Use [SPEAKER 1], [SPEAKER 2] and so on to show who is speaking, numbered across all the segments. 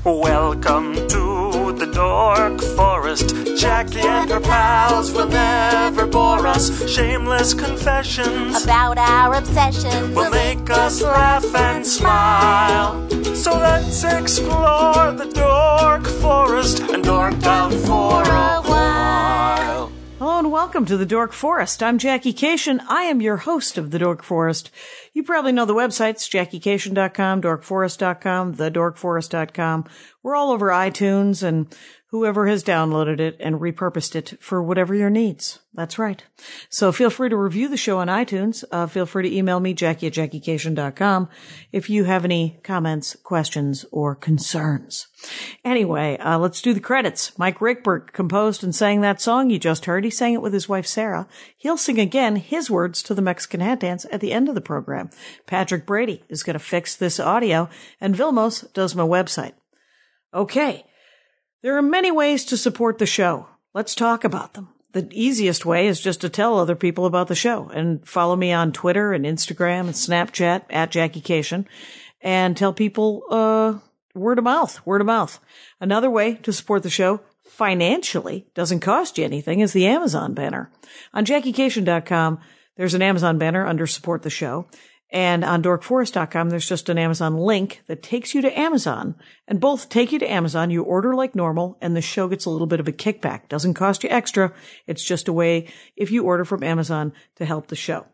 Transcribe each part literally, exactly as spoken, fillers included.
[SPEAKER 1] Welcome to the Dork Forest. Jackie and her pals will never bore us. Shameless confessions
[SPEAKER 2] about our obsession
[SPEAKER 1] will make us laugh and smile. So let's explore the Dork Forest and dork out for a while.
[SPEAKER 3] Hello and welcome to the Dork Forest. I'm Jackie Cation. I am your host of the Dork Forest. You probably know the websites, jackie cation dot com, dork forest dot com, the dork forest dot com. We're all over iTunes and whoever has downloaded it and repurposed it for whatever your needs. That's right. So feel free to review the show on iTunes. Uh, feel free to email me, Jackie at jackie cation dot com, if you have any comments, questions, or concerns. Anyway, uh, let's do the credits. Mike Rickbert composed and sang that song you just heard. He sang it with his wife, Sarah. He'll sing again his words to the Mexican Hat Dance at the end of the program. Patrick Brady is going to fix this audio, and Vilmos does my website. Okay. There are many ways to support the show. Let's talk about them. The easiest way is just to tell other people about the show and follow me on Twitter and Instagram and Snapchat at Jackie Cation and tell people, uh, word of mouth, word of mouth. Another way to support the show financially, doesn't cost you anything, is the Amazon banner. On jackie cation dot com, there's an Amazon banner under support the show. And on dork forest dot com, there's just an Amazon link that takes you to Amazon. And both take you to Amazon. You order like normal, and the show gets a little bit of a kickback. Doesn't cost you extra. It's just a way, if you order from Amazon, to help the show.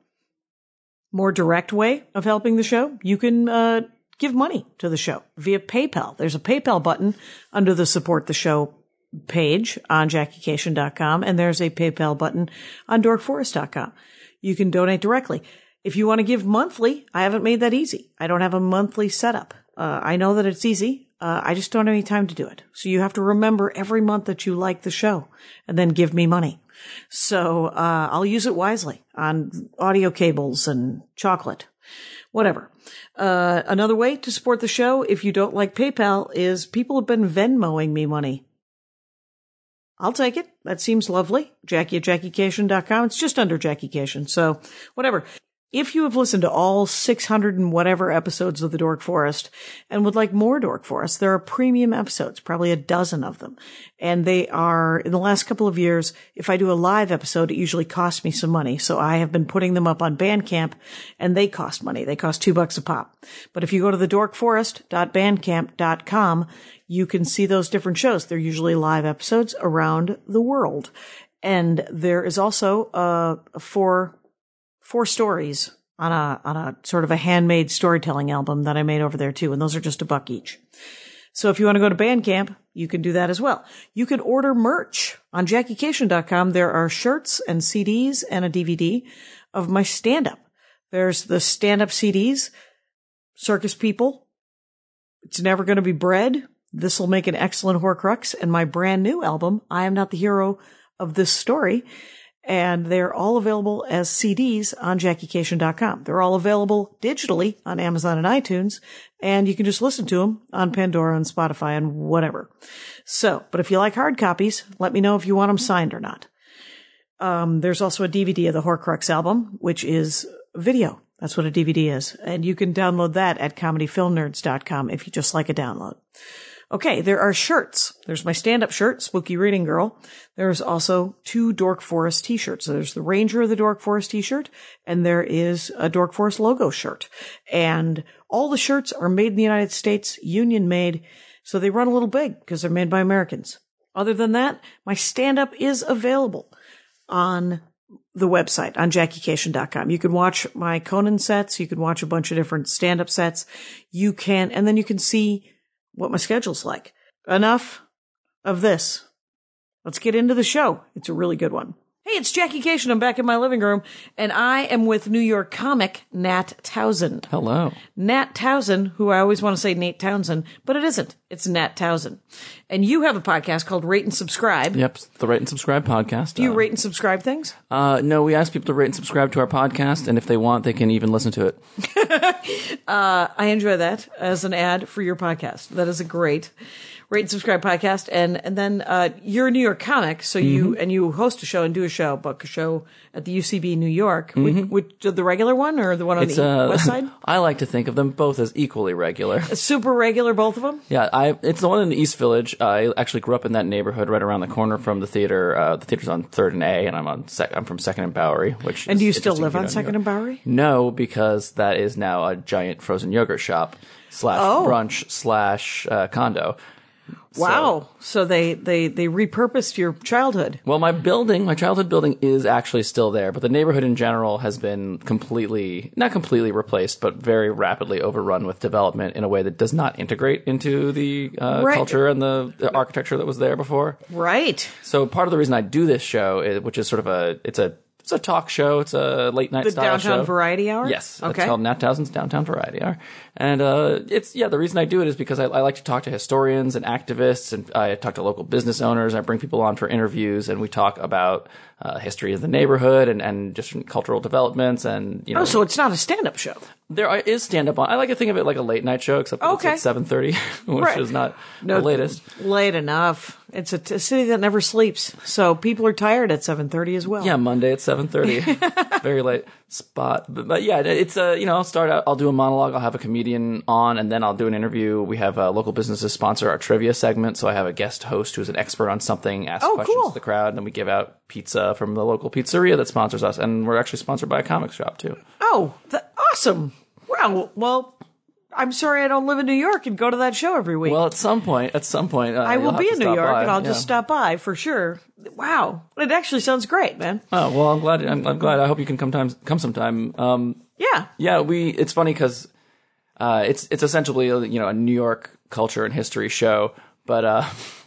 [SPEAKER 3] More direct way of helping the show, you can uh give money to the show via PayPal. There's a PayPal button under the Support the Show page on jackie cation dot com, and there's a PayPal button on dork forest dot com. You can donate directly. If you want to give monthly, I haven't made that easy. I don't have a monthly setup. Uh, I know that it's easy. Uh, I just don't have any time to do it. So you have to remember every month that you like the show and then give me money. So, uh, I'll use it wisely on audio cables and chocolate, whatever. Uh, another way to support the show, if you don't like PayPal, is people have been Venmoing me money. I'll take it. That seems lovely. Jackie at jackie cation dot com. It's just under Jackie Cation. So whatever. If you have listened to all six hundred and whatever episodes of the Dork Forest and would like more Dork Forest, there are premium episodes, probably a dozen of them. And they are, in the last couple of years, if I do a live episode, it usually costs me some money. So I have been putting them up on Bandcamp, and they cost money. They cost two bucks a pop. But if you go to the dork forest dot bandcamp dot com, you can see those different shows. They're usually live episodes around the world. And there is also uh four four stories on a on a sort of a handmade storytelling album that I made over there too, and those are just a buck each. So if you want to go to Bandcamp, you can do that as well. You can order merch on jackie cation dot com. There are shirts and C Ds and a D V D of my stand-up. There's the stand-up C Ds, Circus People, It's Never Gonna Be Bread, This'll Make an Excellent Horcrux, and my brand new album, I Am Not the Hero of This Story. And they're all available as C Ds on jackie cation dot com. They're all available digitally on Amazon and iTunes, and you can just listen to them on Pandora and Spotify and whatever. So, but if you like hard copies, let me know if you want them signed or not. Um, there's also a D V D of the Horcrux album, which is video. That's what a D V D is. And you can download that at comedy film nerds dot com if you just like a download. Okay, there are shirts. There's my stand-up shirt, Spooky Reading Girl. There's also two Dork Forest t-shirts. So there's the Ranger of the Dork Forest t-shirt, and there is a Dork Forest logo shirt. And all the shirts are made in the United States, union made, so they run a little big because they're made by Americans. Other than that, my stand-up is available on the website, on jackie cation dot com. You can watch my Conan sets. You can watch a bunch of different stand-up sets. You can, and then you can see what my schedule's like. Enough of this. Let's get into the show. It's a really good one. Hey, it's Jackie Cation. I'm back in my living room, and I am with New York comic Nat Townsend.
[SPEAKER 4] Hello.
[SPEAKER 3] Nat Townsend, who I always want to say Nate Townsend, but it isn't. It's Nat Townsend. And you have a podcast called Rate and Subscribe.
[SPEAKER 4] Yep, the Rate and Subscribe podcast.
[SPEAKER 3] Do you
[SPEAKER 4] uh,
[SPEAKER 3] rate and subscribe things?
[SPEAKER 4] Uh, no, we ask people to rate and subscribe to our podcast, and if they want, they can even listen to it.
[SPEAKER 3] uh, I enjoy that as an ad for your podcast. That is a great Rate and subscribe podcast, and and then uh, you're a New York comic, so you and you host a show and do a show, book a show at the U C B New York. Mm-hmm. Which, which the regular one or the one on
[SPEAKER 4] It's,
[SPEAKER 3] the
[SPEAKER 4] uh,
[SPEAKER 3] west side?
[SPEAKER 4] I like to think of them both as equally regular.
[SPEAKER 3] Super regular, both of them.
[SPEAKER 4] Yeah, I it's the one in the East Village. I actually grew up in that neighborhood, right around the corner from the theater. Uh, the theater's on Third and A, and I'm on sec- I'm from Second and Bowery. Which
[SPEAKER 3] and
[SPEAKER 4] is
[SPEAKER 3] do you still
[SPEAKER 4] interesting
[SPEAKER 3] live
[SPEAKER 4] to
[SPEAKER 3] on
[SPEAKER 4] know.
[SPEAKER 3] Second and Bowery?
[SPEAKER 4] No, because that is now a giant frozen yogurt shop slash
[SPEAKER 3] Oh.
[SPEAKER 4] brunch slash uh, condo.
[SPEAKER 3] Wow! So, so they they they repurposed your childhood.
[SPEAKER 4] Well, my building, my childhood building is actually still there, but the neighborhood in general has been completely, not completely replaced, but very rapidly overrun with development in a way that does not integrate into the uh,
[SPEAKER 3] Right.
[SPEAKER 4] culture and the, the architecture that was there before.
[SPEAKER 3] Right.
[SPEAKER 4] So part of the reason I do this show, is, which is sort of a, it's a, it's a talk show, it's a late night
[SPEAKER 3] The
[SPEAKER 4] style show.
[SPEAKER 3] Downtown Variety Hour?
[SPEAKER 4] Yes.
[SPEAKER 3] Okay.
[SPEAKER 4] It's called Nat Towson's Downtown Variety Hour. And, uh, it's, yeah, the reason I do it is because I, I like to talk to historians and activists, and I talk to local business owners. I bring people on for interviews, and we talk about, uh, history of the neighborhood and, and just cultural developments and, you know.
[SPEAKER 3] Oh, so it's not a stand-up show.
[SPEAKER 4] There are, is stand-up on. I like to think of it like a late night show, except that
[SPEAKER 3] Okay.
[SPEAKER 4] it's at seven thirty, which
[SPEAKER 3] Right.
[SPEAKER 4] is not
[SPEAKER 3] No,
[SPEAKER 4] the latest.
[SPEAKER 3] Late enough. It's a, t- a city that never sleeps, so people are tired at seven thirty as well.
[SPEAKER 4] Yeah, Monday at seven thirty. Very late spot. But, but yeah, it's a, you know, I'll start out, I'll do a monologue, I'll have a comedian on, and then I'll do an interview. We have uh, local businesses sponsor our trivia segment, so I have a guest host who's an expert on something, asks
[SPEAKER 3] Oh,
[SPEAKER 4] questions
[SPEAKER 3] cool.
[SPEAKER 4] to the crowd, and then we give out pizza from the local pizzeria that sponsors us, and we're actually sponsored by a comic shop, too.
[SPEAKER 3] Oh, th- awesome. Wow. Well, I'm sorry I don't live in New York and go to that show every week.
[SPEAKER 4] Well, at some point, at some point, uh,
[SPEAKER 3] I will
[SPEAKER 4] you'll have
[SPEAKER 3] be
[SPEAKER 4] to
[SPEAKER 3] in New
[SPEAKER 4] stop
[SPEAKER 3] York
[SPEAKER 4] by.
[SPEAKER 3] and I'll
[SPEAKER 4] Yeah.
[SPEAKER 3] just stop by for sure. Wow. It actually sounds great, man.
[SPEAKER 4] Oh, well, I'm glad, I'm, I'm glad. I hope you can come time, come sometime. Um,
[SPEAKER 3] Yeah.
[SPEAKER 4] Yeah, we. It's funny because uh, it's it's essentially you know a New York culture and history show, but uh,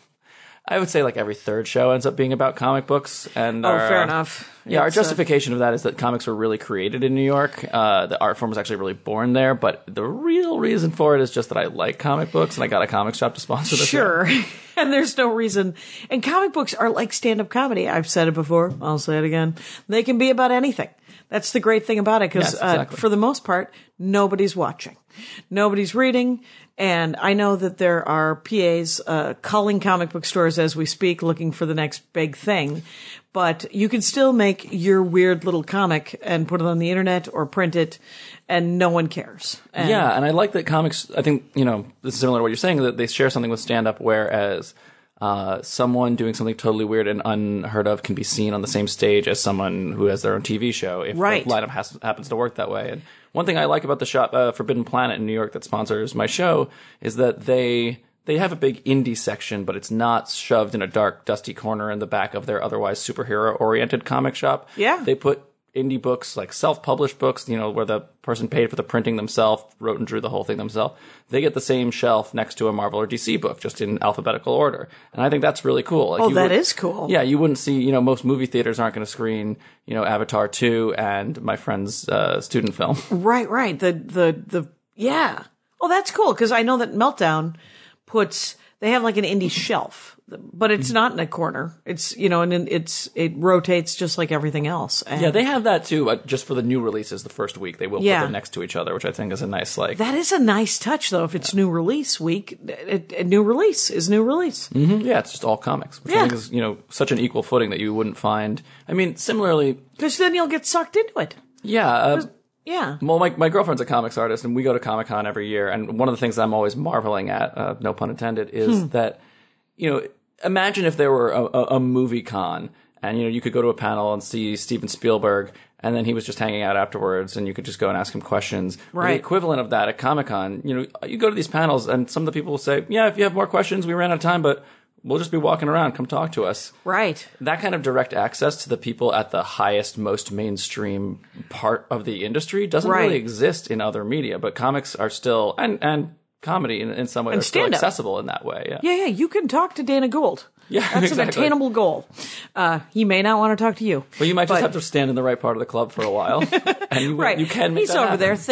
[SPEAKER 4] I would say like every third show ends up being about comic books. And
[SPEAKER 3] Oh,
[SPEAKER 4] our,
[SPEAKER 3] fair
[SPEAKER 4] uh,
[SPEAKER 3] enough.
[SPEAKER 4] Yeah, our
[SPEAKER 3] It's, uh,
[SPEAKER 4] justification of that is that comics were really created in New York. Uh, the art form was actually really born there, but the real reason for it is just that I like comic books and I got a comic shop to sponsor the show.
[SPEAKER 3] Sure. And there's no reason. And comic books are like stand-up comedy. I've said it before. I'll say it again. They can be about anything. That's the great thing about it, because
[SPEAKER 4] Yes, exactly.
[SPEAKER 3] uh, for the most part, nobody's watching. Nobody's reading. And I know that there are P As uh, calling comic book stores as we speak, looking for the next big thing. But you can still make your weird little comic and put it on the internet or print it, and no one cares. And
[SPEAKER 4] Yeah, and I like that comics, I think, you know, this is similar to what you're saying, that they share something with stand-up, whereas uh, someone doing something totally weird and unheard of can be seen on the same stage as someone who has their own T V show, if
[SPEAKER 3] Right.
[SPEAKER 4] the lineup has, happens to work that way. And one thing I like about the shop, uh, Forbidden Planet in New York that sponsors my show, is that they... They have a big indie section, but it's not shoved in a dark, dusty corner in the back of their otherwise superhero-oriented comic shop.
[SPEAKER 3] Yeah.
[SPEAKER 4] They put indie books, like self-published books, you know, where the person paid for the printing themselves, wrote and drew the whole thing themselves. They get the same shelf next to a Marvel or D C book, just in alphabetical order. And I think that's really cool. Like,
[SPEAKER 3] Oh,
[SPEAKER 4] you
[SPEAKER 3] that
[SPEAKER 4] would-
[SPEAKER 3] is cool.
[SPEAKER 4] Yeah, you wouldn't see, you know, most movie theaters aren't going to screen, you know, Avatar two and my friend's uh, student film.
[SPEAKER 3] Right, right. The, the, the, yeah. Oh, that's cool. Cause I know that Meltdown puts, they have like an indie shelf, but it's not in a corner. It's, you know, and it's, it rotates just like everything else. And
[SPEAKER 4] Yeah, they have that too, uh, just for the new releases the first week. They will
[SPEAKER 3] Yeah.
[SPEAKER 4] put them next to each other, which I think is a nice, like...
[SPEAKER 3] that is a nice touch though. If it's new release week, it, it, new release is new release.
[SPEAKER 4] Mhm, yeah, it's just all comics, which
[SPEAKER 3] Yeah.
[SPEAKER 4] I think is, you know, such an equal footing that you wouldn't find... I mean, similarly...
[SPEAKER 3] Cause then you'll get sucked into it.
[SPEAKER 4] Yeah, uh,
[SPEAKER 3] Yeah.
[SPEAKER 4] well, my, my girlfriend's a comics artist, and we go to Comic-Con every year, and one of the things I'm always marveling at, uh, no pun intended, is that, you know, imagine if there were a, a, a movie con, and, you know, you could go to a panel and see Steven Spielberg, and then he was just hanging out afterwards, and you could just go and ask him questions. Or
[SPEAKER 3] Right.
[SPEAKER 4] the equivalent of that at Comic-Con, you know, you go to these panels, and some of the people will say, yeah, if you have more questions, we ran out of time, but we'll just be walking around, come talk to us.
[SPEAKER 3] Right.
[SPEAKER 4] That kind of direct access to the people at the highest, most mainstream part of the industry doesn't
[SPEAKER 3] Right.
[SPEAKER 4] really exist in other media, but comics are still, and, and comedy in, in some way,
[SPEAKER 3] And
[SPEAKER 4] are still
[SPEAKER 3] stand-up.
[SPEAKER 4] accessible in that way. Yeah.
[SPEAKER 3] Yeah, yeah. You can talk to Dana Gould.
[SPEAKER 4] Yeah,
[SPEAKER 3] That's
[SPEAKER 4] exactly.
[SPEAKER 3] an attainable goal. Uh, he may not want to talk to you.
[SPEAKER 4] But you might just
[SPEAKER 3] But-
[SPEAKER 4] have to stand in the right part of the club for a while. And you,
[SPEAKER 3] Right.
[SPEAKER 4] you can make
[SPEAKER 3] He's
[SPEAKER 4] that
[SPEAKER 3] over
[SPEAKER 4] happen.
[SPEAKER 3] there thinking.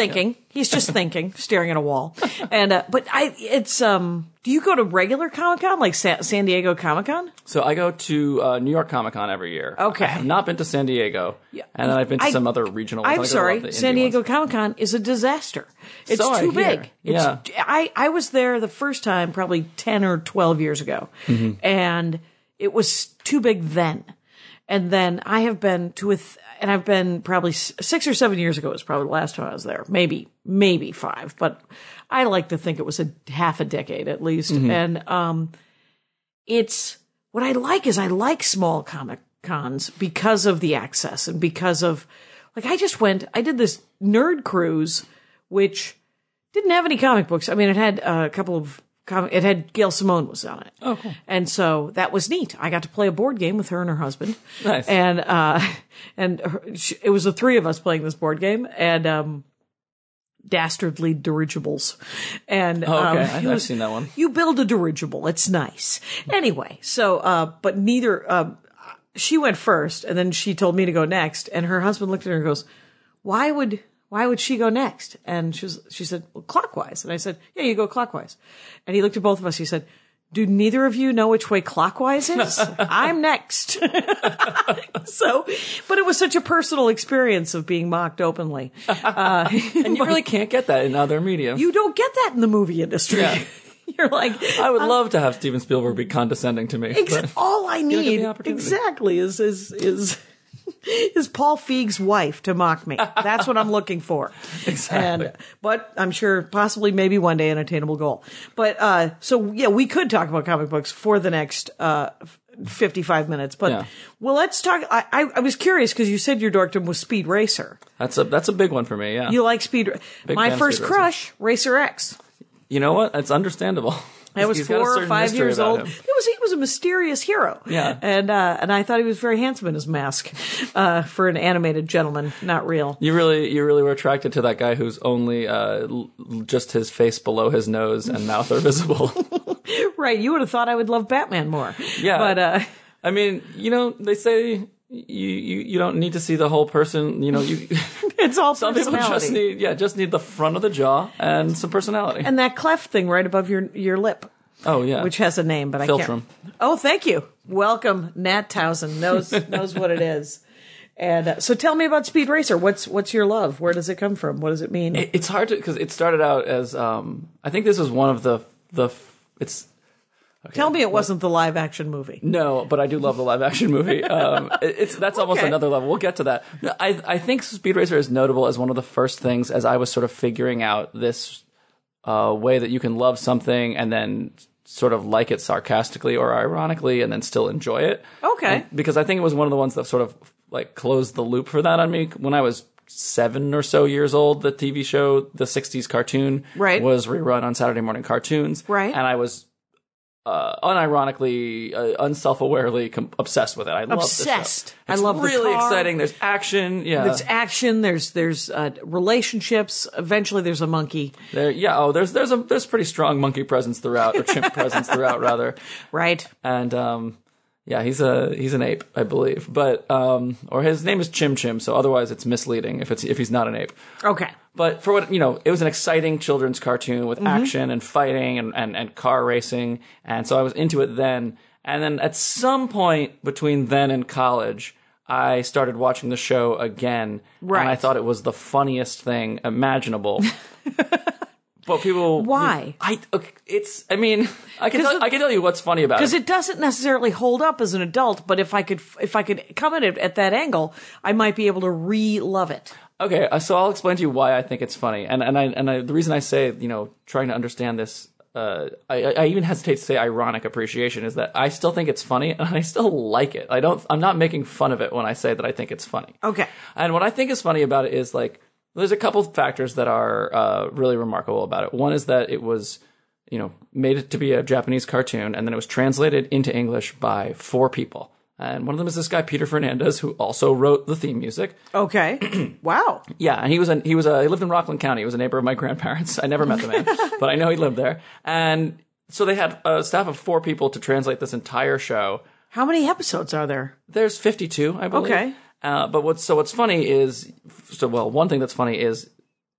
[SPEAKER 3] He's just thinking, staring at a wall. And, uh, but I, it's, um, do you go to regular Comic-Con, like Sa- San Diego Comic-Con?
[SPEAKER 4] So I go to uh, New York Comic Con every year.
[SPEAKER 3] Okay.
[SPEAKER 4] I have not been to San Diego.
[SPEAKER 3] Yeah.
[SPEAKER 4] And then I've been to
[SPEAKER 3] I-
[SPEAKER 4] some other regional ones. I
[SPEAKER 3] I'm
[SPEAKER 4] go to a lot
[SPEAKER 3] sorry,
[SPEAKER 4] of the
[SPEAKER 3] San
[SPEAKER 4] indie
[SPEAKER 3] Diego
[SPEAKER 4] ones.
[SPEAKER 3] Comic-Con is a disaster. It's
[SPEAKER 4] So I
[SPEAKER 3] too
[SPEAKER 4] hear.
[SPEAKER 3] big. It's,
[SPEAKER 4] Yeah.
[SPEAKER 3] I, I was there the first time probably ten or twelve years ago.
[SPEAKER 4] Mm-hmm.
[SPEAKER 3] And it was too big then. And then I have been to with, and I've been probably s- six or seven years ago was probably the last time I was there. Maybe, maybe five, but I like to think it was a half a decade at least.
[SPEAKER 4] Mm-hmm.
[SPEAKER 3] And, um, it's, what I like is I like small comic cons because of the access and because of, like, I just went, I did this nerd cruise, which didn't have any comic books. I mean, it had uh, a couple of, com- it had Gail Simone was on it.
[SPEAKER 4] Oh, cool.
[SPEAKER 3] And so that was neat. I got to play a board game with her and her husband.
[SPEAKER 4] Nice.
[SPEAKER 3] And, uh, and her, she, it was the three of us playing this board game and, um, dastardly dirigibles. And,
[SPEAKER 4] Oh, okay.
[SPEAKER 3] um,
[SPEAKER 4] I've,
[SPEAKER 3] it
[SPEAKER 4] I've
[SPEAKER 3] was-
[SPEAKER 4] seen that one.
[SPEAKER 3] you build a dirigible. It's nice. Anyway, so, uh, but neither, um, she went first and then she told me to go next. And her husband looked at her and goes, why would, why would she go next? And she was, she said, well, clockwise. And I said, yeah, you go clockwise. And he looked at both of us. He said, do neither of you know which way clockwise is? I'm next. So, but it was such a personal experience of being mocked openly. Uh,
[SPEAKER 4] And you really can't get that in other media.
[SPEAKER 3] you don't get that in the movie industry.
[SPEAKER 4] Yeah.
[SPEAKER 3] You're like,
[SPEAKER 4] I would love to have Steven Spielberg be condescending to me.
[SPEAKER 3] Ex-
[SPEAKER 4] but-
[SPEAKER 3] all I
[SPEAKER 4] give me
[SPEAKER 3] need
[SPEAKER 4] the opportunity.
[SPEAKER 3] exactly is is is is Paul Feig's wife to mock me. That's what I'm looking for.
[SPEAKER 4] Exactly.
[SPEAKER 3] And, but I'm sure possibly maybe one day an attainable goal. But uh, so yeah, we could talk about comic books for the next uh, fifty-five minutes. But
[SPEAKER 4] Yeah.
[SPEAKER 3] well, let's talk. I I, I was curious because you said your dorkdom was Speed Racer.
[SPEAKER 4] That's a that's a big one for me. Yeah.
[SPEAKER 3] You like Speed?
[SPEAKER 4] Big
[SPEAKER 3] My
[SPEAKER 4] fan of
[SPEAKER 3] first
[SPEAKER 4] Speed Racer.
[SPEAKER 3] crush, Racer X.
[SPEAKER 4] You know what? It's understandable.
[SPEAKER 3] I was
[SPEAKER 4] He's got a
[SPEAKER 3] four or
[SPEAKER 4] certain
[SPEAKER 3] five
[SPEAKER 4] mystery
[SPEAKER 3] years
[SPEAKER 4] about
[SPEAKER 3] old.
[SPEAKER 4] him.
[SPEAKER 3] He was he was a mysterious hero.
[SPEAKER 4] Yeah.
[SPEAKER 3] and uh, and I thought he was very handsome in his mask uh, for an animated gentleman, not real.
[SPEAKER 4] You really, you really were attracted to that guy who's only uh, l- just his face below his nose and mouth are visible.
[SPEAKER 3] Right? You would have thought I would love Batman more.
[SPEAKER 4] Yeah.
[SPEAKER 3] but uh,
[SPEAKER 4] I mean, you know, they say you, you, you don't need to see the whole person. You know, you
[SPEAKER 3] it's all
[SPEAKER 4] some people
[SPEAKER 3] personality.
[SPEAKER 4] just need, yeah, just need the front of the jaw and some personality.
[SPEAKER 3] and that cleft thing right above your your lip,
[SPEAKER 4] oh yeah,
[SPEAKER 3] which has a name, but I
[SPEAKER 4] Philtrum.
[SPEAKER 3] can't. Oh, thank you. Welcome, Nat Towson knows knows what it is. And uh, so, tell me about Speed Racer. What's what's your love? Where does it come from? What does it mean?
[SPEAKER 4] It- it's hard to because it started out as um, I think this was one of the the it's. Okay.
[SPEAKER 3] Tell me it wasn't the live action movie.
[SPEAKER 4] No, but I do love the live action movie. Um, it- it's that's almost
[SPEAKER 3] Okay.
[SPEAKER 4] another level. We'll get to that. No, I I think Speed Racer is notable as one of the first things as I was sort of figuring out this uh, way that you can love something and then sort of like it sarcastically or ironically and then still enjoy it.
[SPEAKER 3] Okay.
[SPEAKER 4] And- because I think it was one of the ones that sort of like closed the loop for that on me when I was seven or so years old. The T V show, the sixties cartoon,
[SPEAKER 3] Right.
[SPEAKER 4] was rerun on Saturday morning cartoons,
[SPEAKER 3] Right.
[SPEAKER 4] and I was uh, unironically, uh, unself-awarely com- obsessed with it. I love
[SPEAKER 3] Obsessed.
[SPEAKER 4] this show.
[SPEAKER 3] I
[SPEAKER 4] It's
[SPEAKER 3] love the
[SPEAKER 4] really
[SPEAKER 3] car.
[SPEAKER 4] exciting. There's action. Yeah.
[SPEAKER 3] There's action. There's there's uh, relationships. Eventually, there's a monkey.
[SPEAKER 4] there, yeah. Oh, there's there's a there's pretty strong monkey presence throughout, or chimp presence throughout, rather.
[SPEAKER 3] Right.
[SPEAKER 4] And um, yeah, he's a he's an ape, I believe. But um, or his name is Chim Chim, so otherwise it's misleading if it's if he's not an ape.
[SPEAKER 3] Okay.
[SPEAKER 4] But for what, you know, it was an exciting children's cartoon with action and fighting and, and, and car racing. And so I was into it then. And then at some point between then and college, I started watching the show again.
[SPEAKER 3] Right.
[SPEAKER 4] And I thought it was the funniest thing imaginable. But people.
[SPEAKER 3] Why?
[SPEAKER 4] I, okay, it's, I mean, I can,
[SPEAKER 3] 'Cause
[SPEAKER 4] tell,
[SPEAKER 3] the-
[SPEAKER 4] I can tell you what's funny about
[SPEAKER 3] Because
[SPEAKER 4] it.
[SPEAKER 3] it doesn't necessarily hold up as an adult, but if I could if I could come at it at that angle, I might be able to re-love it.
[SPEAKER 4] Okay, uh, so I'll explain to you why I think it's funny, and and I and I, the reason I say, you know, trying to understand this, uh, I, I even hesitate to say ironic appreciation is that I still think it's funny and I still like it. I don't, I'm not making fun of it when I say that I think it's funny.
[SPEAKER 3] Okay.
[SPEAKER 4] And what I think is funny about it is like there's a couple of factors that are uh, really remarkable about it. One is that it was, you know, made it to be a Japanese cartoon, and then it was translated into English by four people. And one of them is this guy, Peter Fernandez, who also wrote the theme music.
[SPEAKER 3] Okay. Wow.
[SPEAKER 4] Yeah, and he was a, he was a, he lived in Rockland County. He was a neighbor of my grandparents. I never met the man, but I know he lived there. And so they had a staff of four people to translate this entire show.
[SPEAKER 3] How many episodes are there?
[SPEAKER 4] There's fifty-two, I believe.
[SPEAKER 3] Okay.
[SPEAKER 4] Uh, but what's so what's funny is so well one thing that's funny is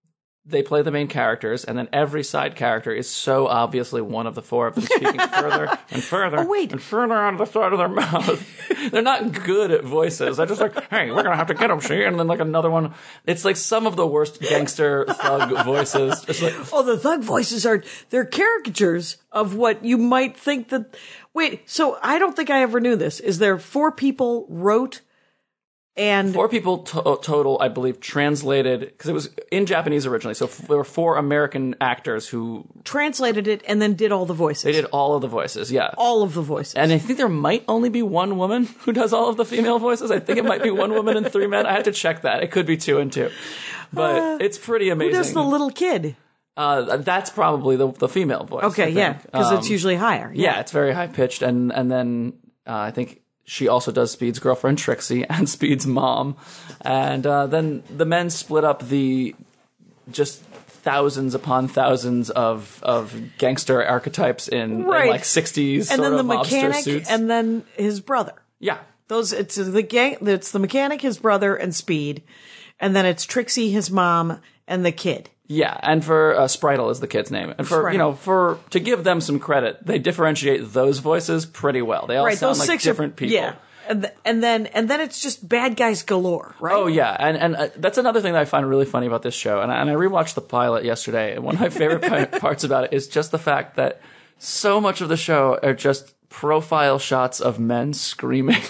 [SPEAKER 4] they play the main characters, and then every side character is so obviously one of the four of them speaking further and further
[SPEAKER 3] Oh, wait.
[SPEAKER 4] and further on the side of their mouth. They're not good at voices. They're just like, hey, we're going to have to get them, see? And then like another one. It's like some of the worst gangster thug voices. Just like,
[SPEAKER 3] Oh, the thug voices are, they're caricatures of what you might think that, wait, so I don't think I ever knew this. Is there four people wrote and
[SPEAKER 4] four people to- total, I believe, translated, because it was in Japanese originally. So f- there were four American actors who,
[SPEAKER 3] translated it and then did all the voices?
[SPEAKER 4] they did all of the voices, yeah.
[SPEAKER 3] all of the voices.
[SPEAKER 4] And I think there might only be one woman who does all of the female voices. I think it might be one woman and three men. I had to check that. It could be two and two. But
[SPEAKER 3] Uh,
[SPEAKER 4] it's pretty
[SPEAKER 3] Who
[SPEAKER 4] amazing.
[SPEAKER 3] does the little kid?
[SPEAKER 4] Uh, that's probably the the female voice.
[SPEAKER 3] Okay,
[SPEAKER 4] I
[SPEAKER 3] yeah,
[SPEAKER 4] think.
[SPEAKER 3] because
[SPEAKER 4] Um,
[SPEAKER 3] it's usually higher.
[SPEAKER 4] yeah, it's very high pitched, and and then uh, I think she also does Speed's girlfriend Trixie and Speed's mom, and uh, then the men split up the just thousands upon thousands of of gangster archetypes in,
[SPEAKER 3] Right.
[SPEAKER 4] in like sixties
[SPEAKER 3] And
[SPEAKER 4] sort
[SPEAKER 3] then the
[SPEAKER 4] of mobster
[SPEAKER 3] mechanic,
[SPEAKER 4] suits.
[SPEAKER 3] and then his brother.
[SPEAKER 4] yeah.
[SPEAKER 3] Those it's the gang. It's the mechanic, his brother, and Speed, and then it's Trixie, his mom, and the kid.
[SPEAKER 4] Yeah, and for uh, Spritle is the kid's name, and for
[SPEAKER 3] Spritle.
[SPEAKER 4] you know, for to give them some credit, they differentiate those voices pretty well. They all
[SPEAKER 3] Right,
[SPEAKER 4] sound
[SPEAKER 3] those
[SPEAKER 4] like
[SPEAKER 3] six
[SPEAKER 4] different
[SPEAKER 3] are,
[SPEAKER 4] people.
[SPEAKER 3] Yeah, and th- and then and then it's just bad guys galore, right?
[SPEAKER 4] Oh yeah, and and uh, that's another thing that I find really funny about this show. And I, and I rewatched the pilot yesterday, and one of my favorite pa- parts about it is just the fact that so much of the show are just profile shots of men screaming.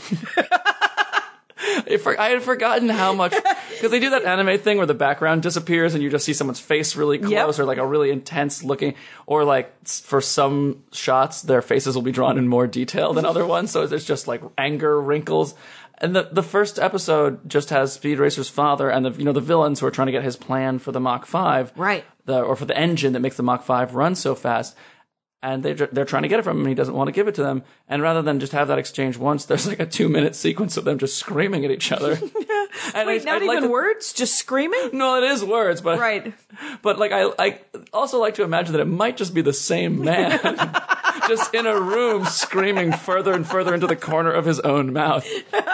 [SPEAKER 4] If I had forgotten how much, because they do that anime thing where the background disappears and you just see someone's face really close,
[SPEAKER 3] Yep.
[SPEAKER 4] or like a really intense looking, or like s- for some shots their faces will be drawn in more detail than other ones, so there's just like anger wrinkles. And the the first episode just has Speed Racer's father and the you know the villains who are trying to get his plan for the Mach five,
[SPEAKER 3] Right.
[SPEAKER 4] The, or for the engine that makes the Mach five run so fast. And they're, they're trying to get it from him, and he doesn't want to give it to them. And rather than just have that exchange once, there's like a two-minute sequence of them just screaming at each other. And
[SPEAKER 3] Wait,
[SPEAKER 4] I-
[SPEAKER 3] not
[SPEAKER 4] I'd like
[SPEAKER 3] even
[SPEAKER 4] to-
[SPEAKER 3] words, just screaming.
[SPEAKER 4] No, it is words, but
[SPEAKER 3] Right.
[SPEAKER 4] But like, I, I also like to imagine that it might just be the same man, just in a room screaming further and further into the corner of his own mouth.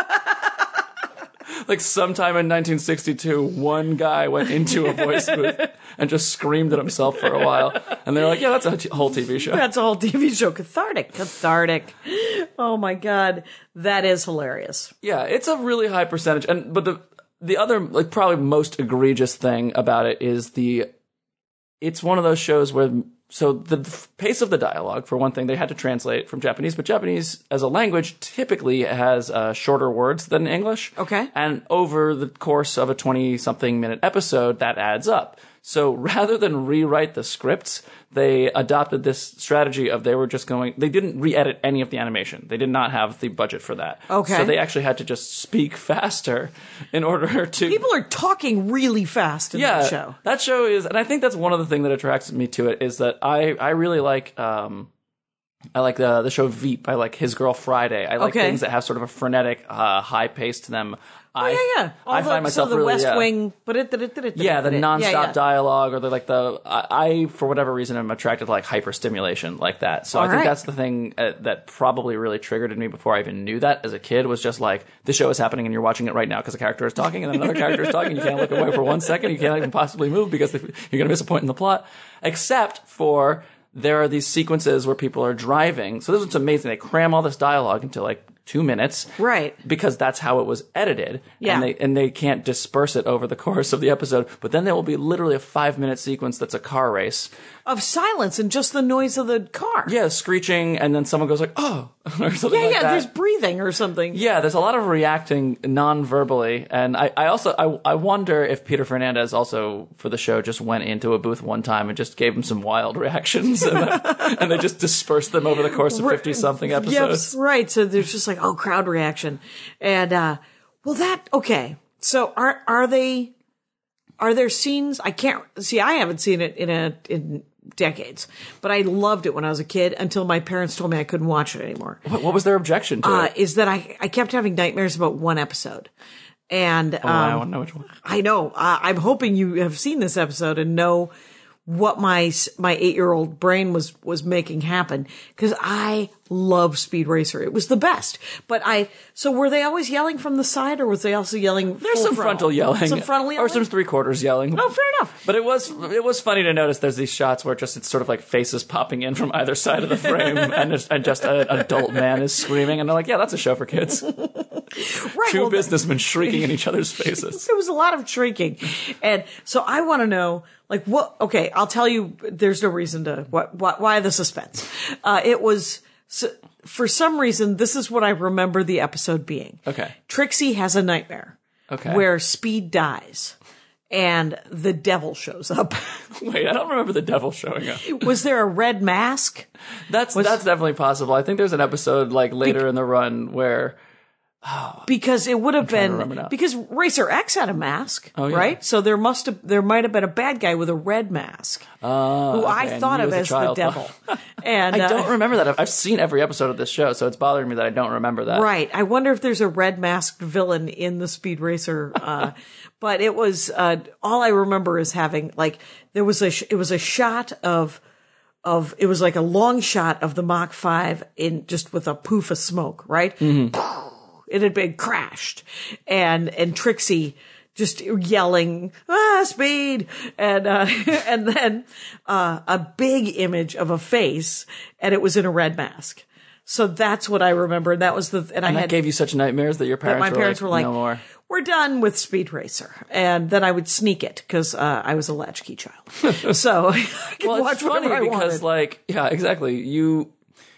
[SPEAKER 4] Like sometime in nineteen sixty-two, one guy went into a voice booth and just screamed at himself for a while. And they're like, yeah, that's a t- whole T V show.
[SPEAKER 3] That's a whole T V show. Cathartic. Cathartic. Oh my God. That is hilarious.
[SPEAKER 4] Yeah, it's a really high percentage. And but the the other like probably most egregious thing about it is the it's one of those shows where so the f- pace of the dialogue, for one thing, they had to translate from Japanese, but Japanese as a language typically has uh, shorter words than English.
[SPEAKER 3] Okay.
[SPEAKER 4] And over the course of a twenty-something minute episode, that adds up. So rather than rewrite the scripts, they adopted this strategy of they were just going, they didn't re-edit any of the animation. They did not have the budget for that.
[SPEAKER 3] Okay.
[SPEAKER 4] So they actually had to just speak faster in order to...
[SPEAKER 3] People are talking really fast in
[SPEAKER 4] yeah,
[SPEAKER 3] that show.
[SPEAKER 4] that show is, and I think that's one of the things that attracts me to it, is that I, I really like... Um, I like the the show Veep. I like His Girl Friday. I like
[SPEAKER 3] Okay.
[SPEAKER 4] things that have sort of a frenetic, uh, high pace to them.
[SPEAKER 3] Oh,
[SPEAKER 4] I,
[SPEAKER 3] yeah, yeah. All
[SPEAKER 4] I
[SPEAKER 3] the,
[SPEAKER 4] find myself
[SPEAKER 3] so the
[SPEAKER 4] really,
[SPEAKER 3] West
[SPEAKER 4] yeah.
[SPEAKER 3] Wing. But it, it, it, it,
[SPEAKER 4] Yeah, the
[SPEAKER 3] it,
[SPEAKER 4] nonstop
[SPEAKER 3] yeah, yeah.
[SPEAKER 4] dialogue, or the like the I, I for whatever reason am attracted to like hyper stimulation like that. So
[SPEAKER 3] All
[SPEAKER 4] I think
[SPEAKER 3] right.
[SPEAKER 4] that's the thing uh, that probably really triggered in me before I even knew that as a kid, was just like the show is happening and you're watching it right now because a character is talking and then another character is talking. You can't look away for one second. You can't even possibly move because you're going to miss a point in the plot. Except for there are these sequences where people are driving. So this is amazing. They cram all this dialogue into like two minutes.
[SPEAKER 3] Right.
[SPEAKER 4] Because that's how it was edited.
[SPEAKER 3] Yeah.
[SPEAKER 4] And they, and they can't disperse it over the course of the episode. But then there will be literally a five minute sequence that's a car race.
[SPEAKER 3] Of silence and just the noise of the car.
[SPEAKER 4] Yeah, screeching, and then someone goes like, oh, or something
[SPEAKER 3] Yeah,
[SPEAKER 4] like
[SPEAKER 3] yeah,
[SPEAKER 4] that.
[SPEAKER 3] there's breathing or something.
[SPEAKER 4] Yeah, there's a lot of reacting non-verbally, and I, I also I, I wonder if Peter Fernandez also for the show just went into a booth one time and just gave him some wild reactions, and, then, and they just dispersed them over the course of fifty something episodes.
[SPEAKER 3] Yes, right. So there's just like, oh, crowd reaction. And, uh, well, that, okay. So are, are they, are there scenes? I can't, see, I haven't seen it in a, in decades, but I loved it when I was a kid until my parents told me I couldn't watch it anymore.
[SPEAKER 4] What, what was their objection to
[SPEAKER 3] Uh,
[SPEAKER 4] it?
[SPEAKER 3] is that I, I kept having nightmares about one episode. And,
[SPEAKER 4] Oh, I
[SPEAKER 3] um,
[SPEAKER 4] want to know which one.
[SPEAKER 3] I know, uh, I'm hoping you have seen this episode and know what my my eight-year-old brain was was making happen, because I love Speed Racer. It was the best. But I so were they always yelling from the side, or was they also yelling?
[SPEAKER 4] There's some frontal yelling,
[SPEAKER 3] some frontal yelling,
[SPEAKER 4] or some three quarters yelling.
[SPEAKER 3] Oh, fair enough.
[SPEAKER 4] But it was it was funny to notice. There's these shots where just it's sort of like faces popping in from either side of the frame, and, just, and just an adult man is screaming, and they're like, "Yeah, that's a show for kids."
[SPEAKER 3] Right,
[SPEAKER 4] Two
[SPEAKER 3] well,
[SPEAKER 4] businessmen shrieking in each other's faces.
[SPEAKER 3] There was a lot of shrieking. And so I want to know, like, what, okay, I'll tell you, there's no reason to, what, what why the suspense? Uh, it was, so, for some reason, this is what I remember the episode being.
[SPEAKER 4] Okay.
[SPEAKER 3] Trixie has a nightmare.
[SPEAKER 4] Okay.
[SPEAKER 3] Where Speed dies. And the devil shows up.
[SPEAKER 4] Wait, I don't remember the devil showing up.
[SPEAKER 3] Was there a red mask?
[SPEAKER 4] That's,
[SPEAKER 3] Was,
[SPEAKER 4] that's definitely possible. I think there's an episode, like, later be- in the run where...
[SPEAKER 3] Because it would have
[SPEAKER 4] I'm
[SPEAKER 3] been because Racer X had a mask,
[SPEAKER 4] oh, yeah.
[SPEAKER 3] right? So there must have there might have been a bad guy with a red mask,
[SPEAKER 4] uh,
[SPEAKER 3] who
[SPEAKER 4] okay.
[SPEAKER 3] I thought of as the devil. And
[SPEAKER 4] I
[SPEAKER 3] uh,
[SPEAKER 4] don't remember that. I've seen every episode of this show, so it's bothering me that I don't remember that.
[SPEAKER 3] Right. I wonder if there's a red masked villain in the Speed Racer. Uh, but it was uh, all I remember is having like there was a sh- it was a shot of. Of it was like a long shot of the Mach five in just with a poof of smoke, right? Mm-hmm. It had been crashed, and and Trixie just yelling, "Ah, Speed!" and uh, and then uh, a big image of a face, and it was in a red mask. So that's what I remember. And that was the and,
[SPEAKER 4] and
[SPEAKER 3] I
[SPEAKER 4] that
[SPEAKER 3] had,
[SPEAKER 4] gave you such nightmares that your parents,
[SPEAKER 3] my
[SPEAKER 4] were,
[SPEAKER 3] parents
[SPEAKER 4] like,
[SPEAKER 3] were like,
[SPEAKER 4] "No more."
[SPEAKER 3] We're done with Speed Racer. And then I would sneak it because uh, I was a latchkey child. So I could
[SPEAKER 4] well,
[SPEAKER 3] watch
[SPEAKER 4] it's funny
[SPEAKER 3] whatever I
[SPEAKER 4] because,
[SPEAKER 3] wanted.
[SPEAKER 4] like, yeah, exactly. You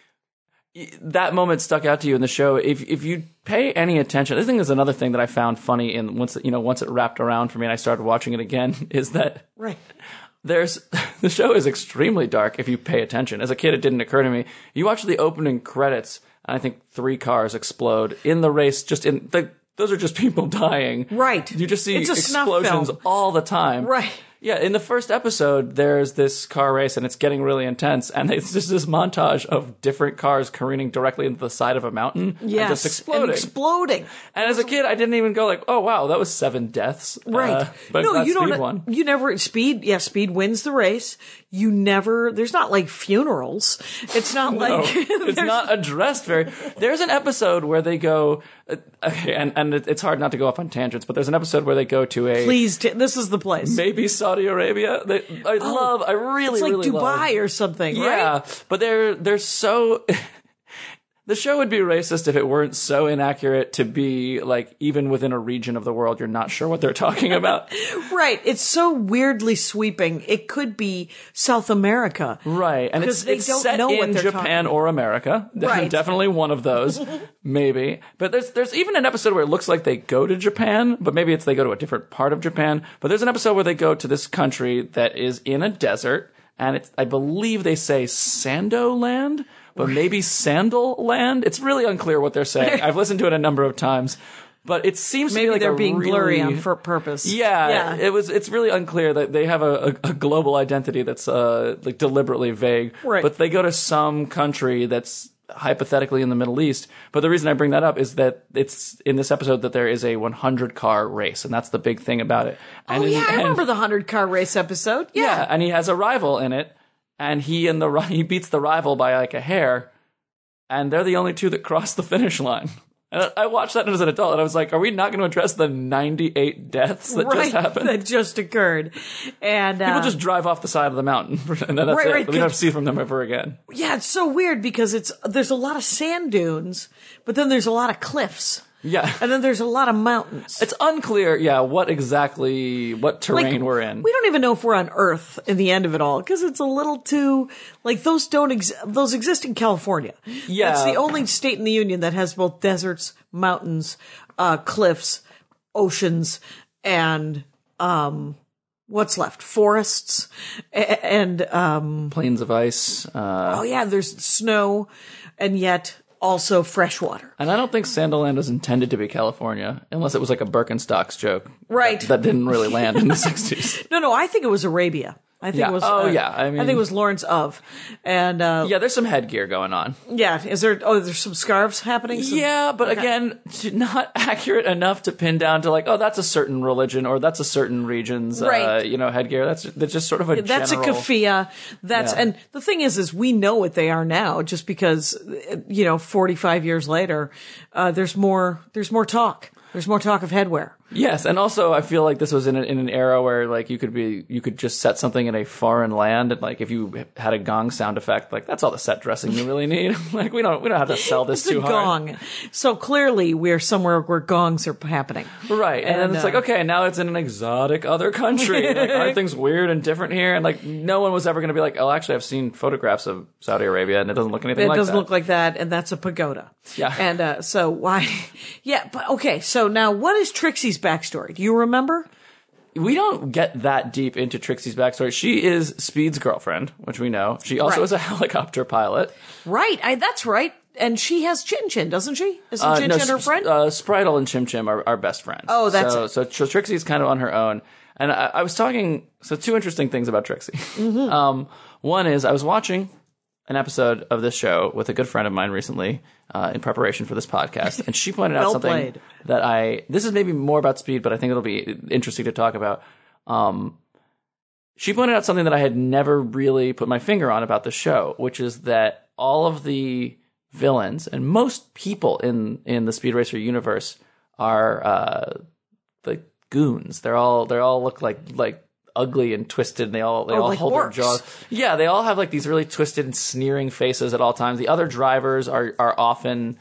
[SPEAKER 4] that moment stuck out to you in the show. If if you pay any attention, I think is another thing that I found funny in once you know once it wrapped around for me and I started watching it again is that
[SPEAKER 3] right.
[SPEAKER 4] There's the show is extremely dark if you pay attention. As a kid, it didn't occur to me. You watch the opening credits, and I think three cars explode in the race. Just in the those are just people dying.
[SPEAKER 3] Right.
[SPEAKER 4] You just see
[SPEAKER 3] It's a snuff
[SPEAKER 4] explosions
[SPEAKER 3] film.
[SPEAKER 4] all the time.
[SPEAKER 3] Right.
[SPEAKER 4] Yeah, in the first episode, there's this car race, and it's getting really intense, and it's just this montage of different cars careening directly into the side of a mountain
[SPEAKER 3] Yes.
[SPEAKER 4] and just exploding.
[SPEAKER 3] And exploding.
[SPEAKER 4] And as a kid, I didn't even go like, "Oh wow, that was seven deaths."
[SPEAKER 3] Right.
[SPEAKER 4] Uh, but
[SPEAKER 3] no,
[SPEAKER 4] that
[SPEAKER 3] you
[SPEAKER 4] Speed
[SPEAKER 3] don't.
[SPEAKER 4] won.
[SPEAKER 3] You never Speed. Yeah, Speed wins the race. You never. There's not like funerals. It's not
[SPEAKER 4] No,
[SPEAKER 3] like
[SPEAKER 4] it's
[SPEAKER 3] there's-
[SPEAKER 4] not addressed very. There's an episode where they go, uh, okay, and and it- it's hard not to go off on tangents, but there's an episode where they go to a
[SPEAKER 3] Please, t- this is the place.
[SPEAKER 4] maybe Saudi Arabia. They, I
[SPEAKER 3] Oh,
[SPEAKER 4] love. I really,
[SPEAKER 3] it's like
[SPEAKER 4] really
[SPEAKER 3] Dubai
[SPEAKER 4] love.
[SPEAKER 3] or something,
[SPEAKER 4] Yeah,
[SPEAKER 3] right?
[SPEAKER 4] but they're they're so. The show would be racist if it weren't so inaccurate to be like even within a region of the world you're not sure what they're talking about.
[SPEAKER 3] Right. It's so weirdly sweeping. It could be South America.
[SPEAKER 4] Right, and
[SPEAKER 3] Because
[SPEAKER 4] it's,
[SPEAKER 3] they
[SPEAKER 4] it's
[SPEAKER 3] don't
[SPEAKER 4] set
[SPEAKER 3] know what
[SPEAKER 4] in
[SPEAKER 3] they're
[SPEAKER 4] Japan
[SPEAKER 3] talking
[SPEAKER 4] or America.
[SPEAKER 3] Right.
[SPEAKER 4] Definitely one of those, maybe. But there's there's even an episode where it looks like they go to Japan, but maybe it's they go to a different part of Japan. But there's an episode where they go to this country that is in a desert, and it's I believe they say Sando Land, but maybe Sandal Land. It's really unclear what they're saying. I've listened to it a number of times. But it seems
[SPEAKER 3] Maybe
[SPEAKER 4] to be like
[SPEAKER 3] they're
[SPEAKER 4] a
[SPEAKER 3] being
[SPEAKER 4] really,
[SPEAKER 3] blurry on for purpose.
[SPEAKER 4] Yeah,
[SPEAKER 3] Yeah.
[SPEAKER 4] it was. It's really unclear that they have a, a, a global identity that's uh, like deliberately vague.
[SPEAKER 3] Right.
[SPEAKER 4] But they go to some country that's hypothetically in the Middle East. But the reason I bring that up is that it's in this episode that there is a one hundred car race, and that's the big thing about it. And
[SPEAKER 3] Oh
[SPEAKER 4] in
[SPEAKER 3] yeah,
[SPEAKER 4] the
[SPEAKER 3] I
[SPEAKER 4] end-
[SPEAKER 3] remember the hundred car race episode.
[SPEAKER 4] yeah,
[SPEAKER 3] Yeah.
[SPEAKER 4] and he has a rival in it, and he and the ri- he beats the rival by like a hair, and they're the only two that cross the finish line. And I I watched that as an adult, and I was like, "Are we not going to address the ninety-eight deaths that
[SPEAKER 3] right.
[SPEAKER 4] just happened?
[SPEAKER 3] That just occurred. And uh,
[SPEAKER 4] People just drive off the side of the mountain, and then that's
[SPEAKER 3] Right,
[SPEAKER 4] it.
[SPEAKER 3] right,
[SPEAKER 4] We don't have to see from them ever again."
[SPEAKER 3] yeah, it's so weird because it's there's a lot of sand dunes, but then there's a lot of cliffs.
[SPEAKER 4] Yeah,
[SPEAKER 3] And then there's a lot of mountains.
[SPEAKER 4] it's unclear. Yeah, what exactly what terrain
[SPEAKER 3] Like,
[SPEAKER 4] we're in.
[SPEAKER 3] We don't even know if we're on Earth in the end of it all because it's a little too like those don't ex- those exist in California.
[SPEAKER 4] Yeah.
[SPEAKER 3] That's the only state in the union that has both deserts, mountains, uh, cliffs, oceans, and um, what's left? Forests A- and um,
[SPEAKER 4] Plains of ice, uh,
[SPEAKER 3] oh yeah, there's snow, and yet also fresh water.
[SPEAKER 4] and I don't think Sandaland was intended to be California, unless it was like a Birkenstocks joke,
[SPEAKER 3] Right.
[SPEAKER 4] That, that didn't really land in the sixties.
[SPEAKER 3] No, no, I think it was Arabia. I think
[SPEAKER 4] Yeah.
[SPEAKER 3] it was.
[SPEAKER 4] Oh,
[SPEAKER 3] uh,
[SPEAKER 4] yeah. I
[SPEAKER 3] I
[SPEAKER 4] mean-
[SPEAKER 3] think it was Lawrence of, and uh,
[SPEAKER 4] Yeah, there's some headgear going on.
[SPEAKER 3] yeah. Is there? Oh, there's some scarves happening. Some,
[SPEAKER 4] Yeah, but
[SPEAKER 3] okay.
[SPEAKER 4] again, t- not accurate enough to pin down to like, oh, that's a certain religion or that's a certain region's, uh,
[SPEAKER 3] Right.
[SPEAKER 4] you know, headgear. That's that's just sort of a
[SPEAKER 3] That's
[SPEAKER 4] general...
[SPEAKER 3] a keffiyeh. That's
[SPEAKER 4] Yeah.
[SPEAKER 3] and the thing is, is we know what they are now, just because you know, forty-five years later, uh, there's more. There's more talk. There's more talk of headwear.
[SPEAKER 4] Yes, and also I feel like this was in, a, in an era where like you could be you could just set something in a foreign land and like if you had a gong sound effect, like that's all the set dressing you really need. Like we don't we don't have to sell this
[SPEAKER 3] It's
[SPEAKER 4] too
[SPEAKER 3] a
[SPEAKER 4] hard.
[SPEAKER 3] gong. So clearly, we're somewhere where gongs are happening.
[SPEAKER 4] Right, and, then
[SPEAKER 3] And,
[SPEAKER 4] it's
[SPEAKER 3] uh,
[SPEAKER 4] like, okay, now it's in an exotic other country. Like, aren't things weird and different here? And like, no one was ever going to be like, oh, actually, I've seen photographs of Saudi Arabia, and it doesn't look anything
[SPEAKER 3] It
[SPEAKER 4] like
[SPEAKER 3] doesn't
[SPEAKER 4] that.
[SPEAKER 3] look like that, and that's a pagoda.
[SPEAKER 4] Yeah.
[SPEAKER 3] And uh, so why? Yeah, but okay. So now, what is Trixie's backstory? Do you remember?
[SPEAKER 4] We don't get that deep into Trixie's backstory. She is Speed's girlfriend, which we know. She also
[SPEAKER 3] Right.
[SPEAKER 4] is a helicopter pilot.
[SPEAKER 3] Right. I, that's right. And she has Chin Chin, doesn't she? Isn't
[SPEAKER 4] Uh,
[SPEAKER 3] Chin
[SPEAKER 4] no,
[SPEAKER 3] Chin her
[SPEAKER 4] Sp-
[SPEAKER 3] friend?
[SPEAKER 4] Uh, Spritle and Chim Chim are, are best friends.
[SPEAKER 3] Oh, that's
[SPEAKER 4] so,
[SPEAKER 3] it.
[SPEAKER 4] so. So Trixie's kind of on her own. And I, I was talking, so two interesting things about Trixie.
[SPEAKER 3] Mm-hmm.
[SPEAKER 4] Um, one is I was watching an episode of this show with a good friend of mine recently uh, in preparation for this podcast. And she pointed out
[SPEAKER 3] Well
[SPEAKER 4] something
[SPEAKER 3] played.
[SPEAKER 4] that I, this is maybe more about Speed, but I think it'll be interesting to talk about. Um, she pointed out something that I had never really put my finger on about the show, which is that all of the villains and most people in, in the Speed Racer universe are uh, like goons. They're all they all look like like ugly and twisted. And they all they
[SPEAKER 3] Oh,
[SPEAKER 4] all
[SPEAKER 3] like
[SPEAKER 4] hold
[SPEAKER 3] orcs.
[SPEAKER 4] their jaws. Yeah, they all have like these really twisted and sneering faces at all times. The other drivers are are often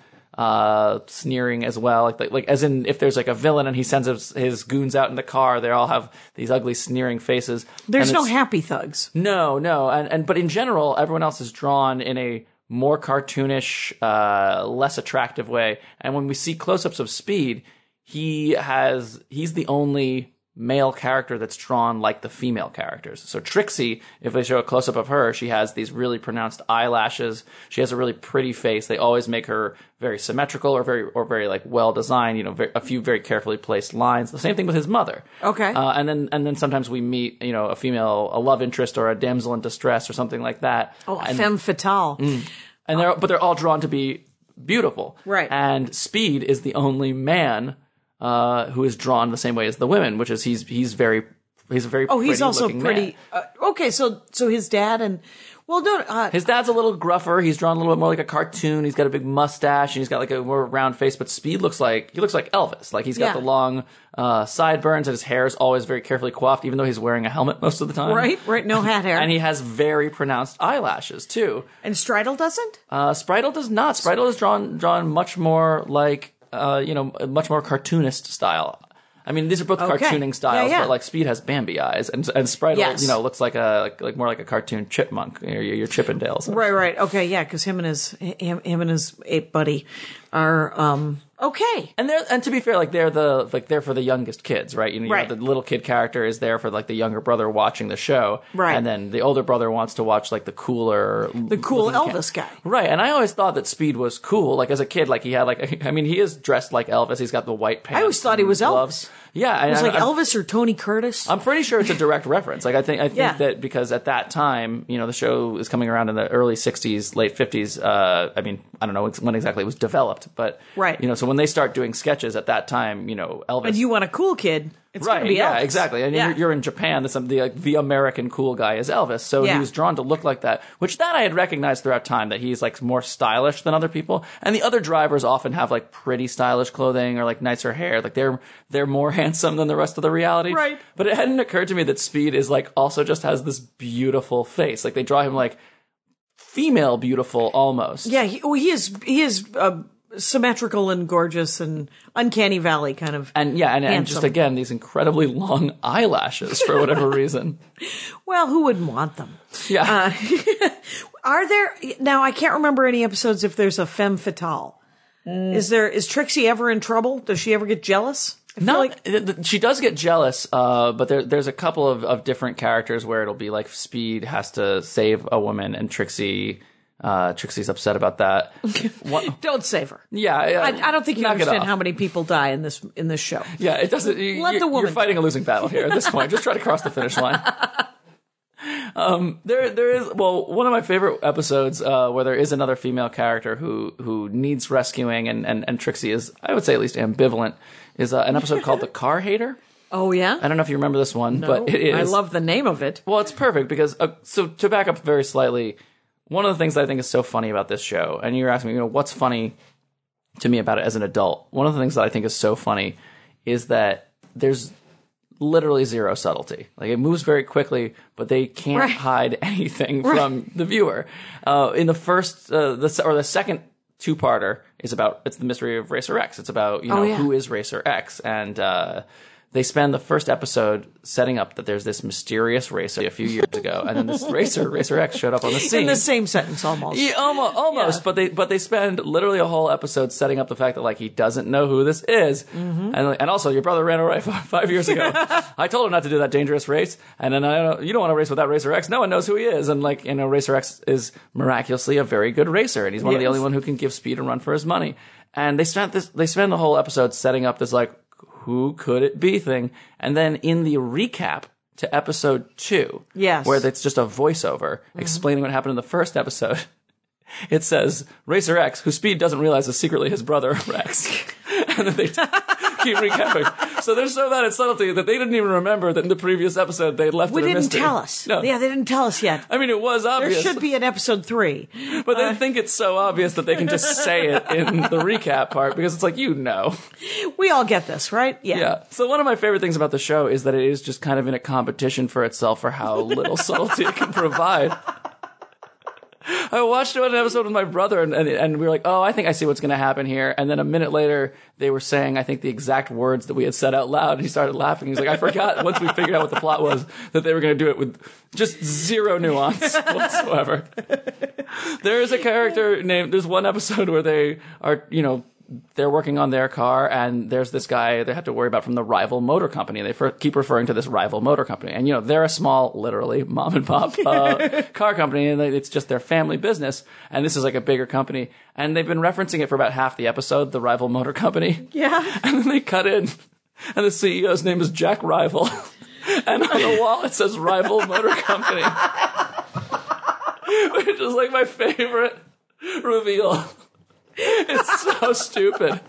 [SPEAKER 4] uh sneering as well, like, like like as in if there's like a villain and he sends his, his goons out in the car, they all have these ugly sneering faces.
[SPEAKER 3] There's
[SPEAKER 4] And
[SPEAKER 3] no
[SPEAKER 4] it's-
[SPEAKER 3] happy thugs.
[SPEAKER 4] no, no, and and but in general, everyone else is drawn in a more cartoonish, uh, less attractive way. And when we see close-ups of Speed, he has he's the only male character that's drawn like the female characters. So Trixie, if they show a close-up of her, she has these really pronounced eyelashes. She has a really pretty face. They always make her very symmetrical or very or very like well designed. You know, very, a few very carefully placed lines. The same thing with his mother.
[SPEAKER 3] Okay.
[SPEAKER 4] Uh, and then and then sometimes we meet you know a female, a love interest or a damsel in distress or something like that.
[SPEAKER 3] Oh,
[SPEAKER 4] and,
[SPEAKER 3] femme fatale.
[SPEAKER 4] and they're but they're all drawn to be beautiful.
[SPEAKER 3] Right.
[SPEAKER 4] And Speed is the only man uh, who is drawn the same way as the women, which is he's he's very he's a very
[SPEAKER 3] Oh, he's also
[SPEAKER 4] pretty-looking
[SPEAKER 3] pretty.
[SPEAKER 4] man.
[SPEAKER 3] Uh, okay, so so his dad and well, no, uh,
[SPEAKER 4] His dad's a little gruffer. He's drawn a little bit more like a cartoon. He's got a big mustache and he's got like a more round face. But Speed looks like he looks like Elvis. Like he's got
[SPEAKER 3] Yeah.
[SPEAKER 4] the long uh, sideburns and his hair is always very carefully coiffed, even though he's wearing a helmet most of the time.
[SPEAKER 3] right, right, no hat hair,
[SPEAKER 4] And he has very pronounced eyelashes too.
[SPEAKER 3] and Stridle doesn't.
[SPEAKER 4] Uh, Spritle does not. Spritle is drawn drawn much more like uh, you know, a much more cartoonist style. I mean, these are both
[SPEAKER 3] Okay.
[SPEAKER 4] cartooning styles,
[SPEAKER 3] Yeah, yeah.
[SPEAKER 4] but like Speed has Bambi eyes, and and Spritle,
[SPEAKER 3] Yes.
[SPEAKER 4] you know, looks like a like, like more like a cartoon chipmunk, you know, your, your Chippendales.
[SPEAKER 3] Right, right. Okay, yeah, because him and his him, him and his ape buddy are um okay.
[SPEAKER 4] And they're and to be fair, like they're the like they're for the youngest kids, right? You know, you
[SPEAKER 3] Right.
[SPEAKER 4] know, the little kid character is there for like the younger brother watching the show,
[SPEAKER 3] Right.
[SPEAKER 4] And then the older brother wants to watch like the cooler,
[SPEAKER 3] The cool Elvis guy.
[SPEAKER 4] right? And I always thought that Speed was cool. Like as a kid, like he had like I mean, he is dressed like Elvis. He's got the white pants.
[SPEAKER 3] I always thought he
[SPEAKER 4] and
[SPEAKER 3] was
[SPEAKER 4] gloves.
[SPEAKER 3] Elvis.
[SPEAKER 4] Yeah,
[SPEAKER 3] It was
[SPEAKER 4] and
[SPEAKER 3] like
[SPEAKER 4] I, I'm-
[SPEAKER 3] Elvis or Tony Curtis.
[SPEAKER 4] I'm pretty sure it's a direct reference. Like I think I think
[SPEAKER 3] Yeah.
[SPEAKER 4] that because at that time, you know, the show is coming around in the early sixties, late fifties. Uh, I mean, I don't know when exactly it was developed, but
[SPEAKER 3] Right.
[SPEAKER 4] You know, so when they start doing sketches at that time, you know, Elvis.
[SPEAKER 3] and you want a cool kid, it's
[SPEAKER 4] right?
[SPEAKER 3] gonna be
[SPEAKER 4] Yeah,
[SPEAKER 3] Elvis.
[SPEAKER 4] exactly. And
[SPEAKER 3] Yeah.
[SPEAKER 4] you're, you're in Japan. The, the like, the American cool guy is Elvis, so
[SPEAKER 3] Yeah.
[SPEAKER 4] he was drawn to look like that. Which that I had recognized throughout time that he's like more stylish than other people. And the other drivers often have like pretty stylish clothing or like nicer hair. Like they're they're more handsome than the rest of the reality.
[SPEAKER 3] Right.
[SPEAKER 4] But it hadn't occurred to me that Speed is like also just has this beautiful face. Like they draw him like female beautiful almost.
[SPEAKER 3] Yeah, he, well, he is he is uh, symmetrical and gorgeous and uncanny valley kind of.
[SPEAKER 4] And yeah, and, and just
[SPEAKER 3] Handsome.
[SPEAKER 4] again these incredibly long eyelashes for whatever reason.
[SPEAKER 3] Well, who wouldn't want them?
[SPEAKER 4] Yeah.
[SPEAKER 3] Are there now? I can't remember any episodes if there's a femme fatale. Is there? Is Trixie ever in trouble? Does she ever get jealous? I feel
[SPEAKER 4] Not,
[SPEAKER 3] like
[SPEAKER 4] th- th- she does get jealous, uh, but there, there's a couple of, of different characters where it'll be like Speed has to save a woman, and Trixie, uh, Trixie's upset about that. What,
[SPEAKER 3] don't save her.
[SPEAKER 4] yeah,
[SPEAKER 3] I, I don't think you
[SPEAKER 4] knock it
[SPEAKER 3] understand
[SPEAKER 4] off.
[SPEAKER 3] how many people die in this in this show.
[SPEAKER 4] Yeah, it doesn't. You,
[SPEAKER 3] Let the
[SPEAKER 4] you're-
[SPEAKER 3] woman
[SPEAKER 4] You're fighting a losing battle here at this point. Just try to cross the finish line. Um, there, there is, well, one of my favorite episodes, uh, where there is another female character who, who needs rescuing and, and, and Trixie is, I would say at least ambivalent, is uh, an episode called The Car Hater.
[SPEAKER 3] Oh, yeah?
[SPEAKER 4] I don't know if you remember this one,
[SPEAKER 3] No,
[SPEAKER 4] but it is.
[SPEAKER 3] I love the name of it.
[SPEAKER 4] Well, it's perfect because, uh, so to back up very slightly, one of the things that I think is so funny about this show, and you're asking me, you know, what's funny to me about it as an adult? One of the things that I think is so funny is that there's literally zero subtlety. Like, it moves very quickly, but they can't
[SPEAKER 3] Right.
[SPEAKER 4] hide anything
[SPEAKER 3] Right.
[SPEAKER 4] from the viewer. Uh, in the first, uh, the or the second two-parter is about, it's the mystery of Racer X. It's about, you know,
[SPEAKER 3] Oh, yeah.
[SPEAKER 4] who is Racer X? And, uh, they spend the first episode setting up that there's this mysterious racer a few years ago, and then this racer, Racer X, showed up on the scene.
[SPEAKER 3] In the same sentence, almost.
[SPEAKER 4] Yeah, almost, almost.
[SPEAKER 3] Yeah.
[SPEAKER 4] But they but they spend literally a whole episode setting up the fact that like he doesn't know who this is, mm-hmm. and and also your brother ran away five, five years ago. I told him not to do that dangerous race, and then I don't, you don't want to race without Racer X. No one knows who he is, and like you know, Racer X is miraculously a very good racer, and he's one of the
[SPEAKER 3] Yes.
[SPEAKER 4] only one who can give Speed a run for his money. And they spent this they spend the whole episode setting up this like, who could it be thing, and then in the recap to episode two,
[SPEAKER 3] Yes.
[SPEAKER 4] where it's just a voiceover mm-hmm. explaining what happened in the first episode, it says Racer X, who Speed doesn't realize is secretly his brother Rex, and then they t- keep recapping. So they're so bad at subtlety that they didn't even remember that in the previous episode they had left
[SPEAKER 3] We
[SPEAKER 4] it a
[SPEAKER 3] didn't
[SPEAKER 4] mystery.
[SPEAKER 3] tell us.
[SPEAKER 4] No.
[SPEAKER 3] Yeah, they didn't tell us yet.
[SPEAKER 4] I mean, it was
[SPEAKER 3] There
[SPEAKER 4] obvious.
[SPEAKER 3] should be an episode three.
[SPEAKER 4] But they think it's so obvious that they can just say it in the recap part because it's like, you know.
[SPEAKER 3] We all get this, right? Yeah.
[SPEAKER 4] Yeah. So one of my favorite things about the show is that it is just kind of in a competition for itself for how little subtlety it can provide. I watched an episode with my brother, and, and, and we were like, oh, I think I see what's going to happen here. And then a minute later, they were saying, I think, the exact words that we had said out loud. And he started laughing. He's like, I forgot, once we figured out what the plot was, that they were going to do it with just zero nuance whatsoever. There is a character named, there's one episode where they are, you know, they're working on their car, and there's this guy they have to worry about from the rival motor company. They for, keep referring to this rival motor company. And, you know, they're a small, literally, mom and pop uh, car company, and it's just their family business. And this is like a bigger company. And they've been referencing it for about half the episode, the rival motor company.
[SPEAKER 3] Yeah.
[SPEAKER 4] And then they cut in, and the C E O's name is Jack Rival. And on the wall it says Rival Motor Company. Which is like my favorite reveal. It's so stupid.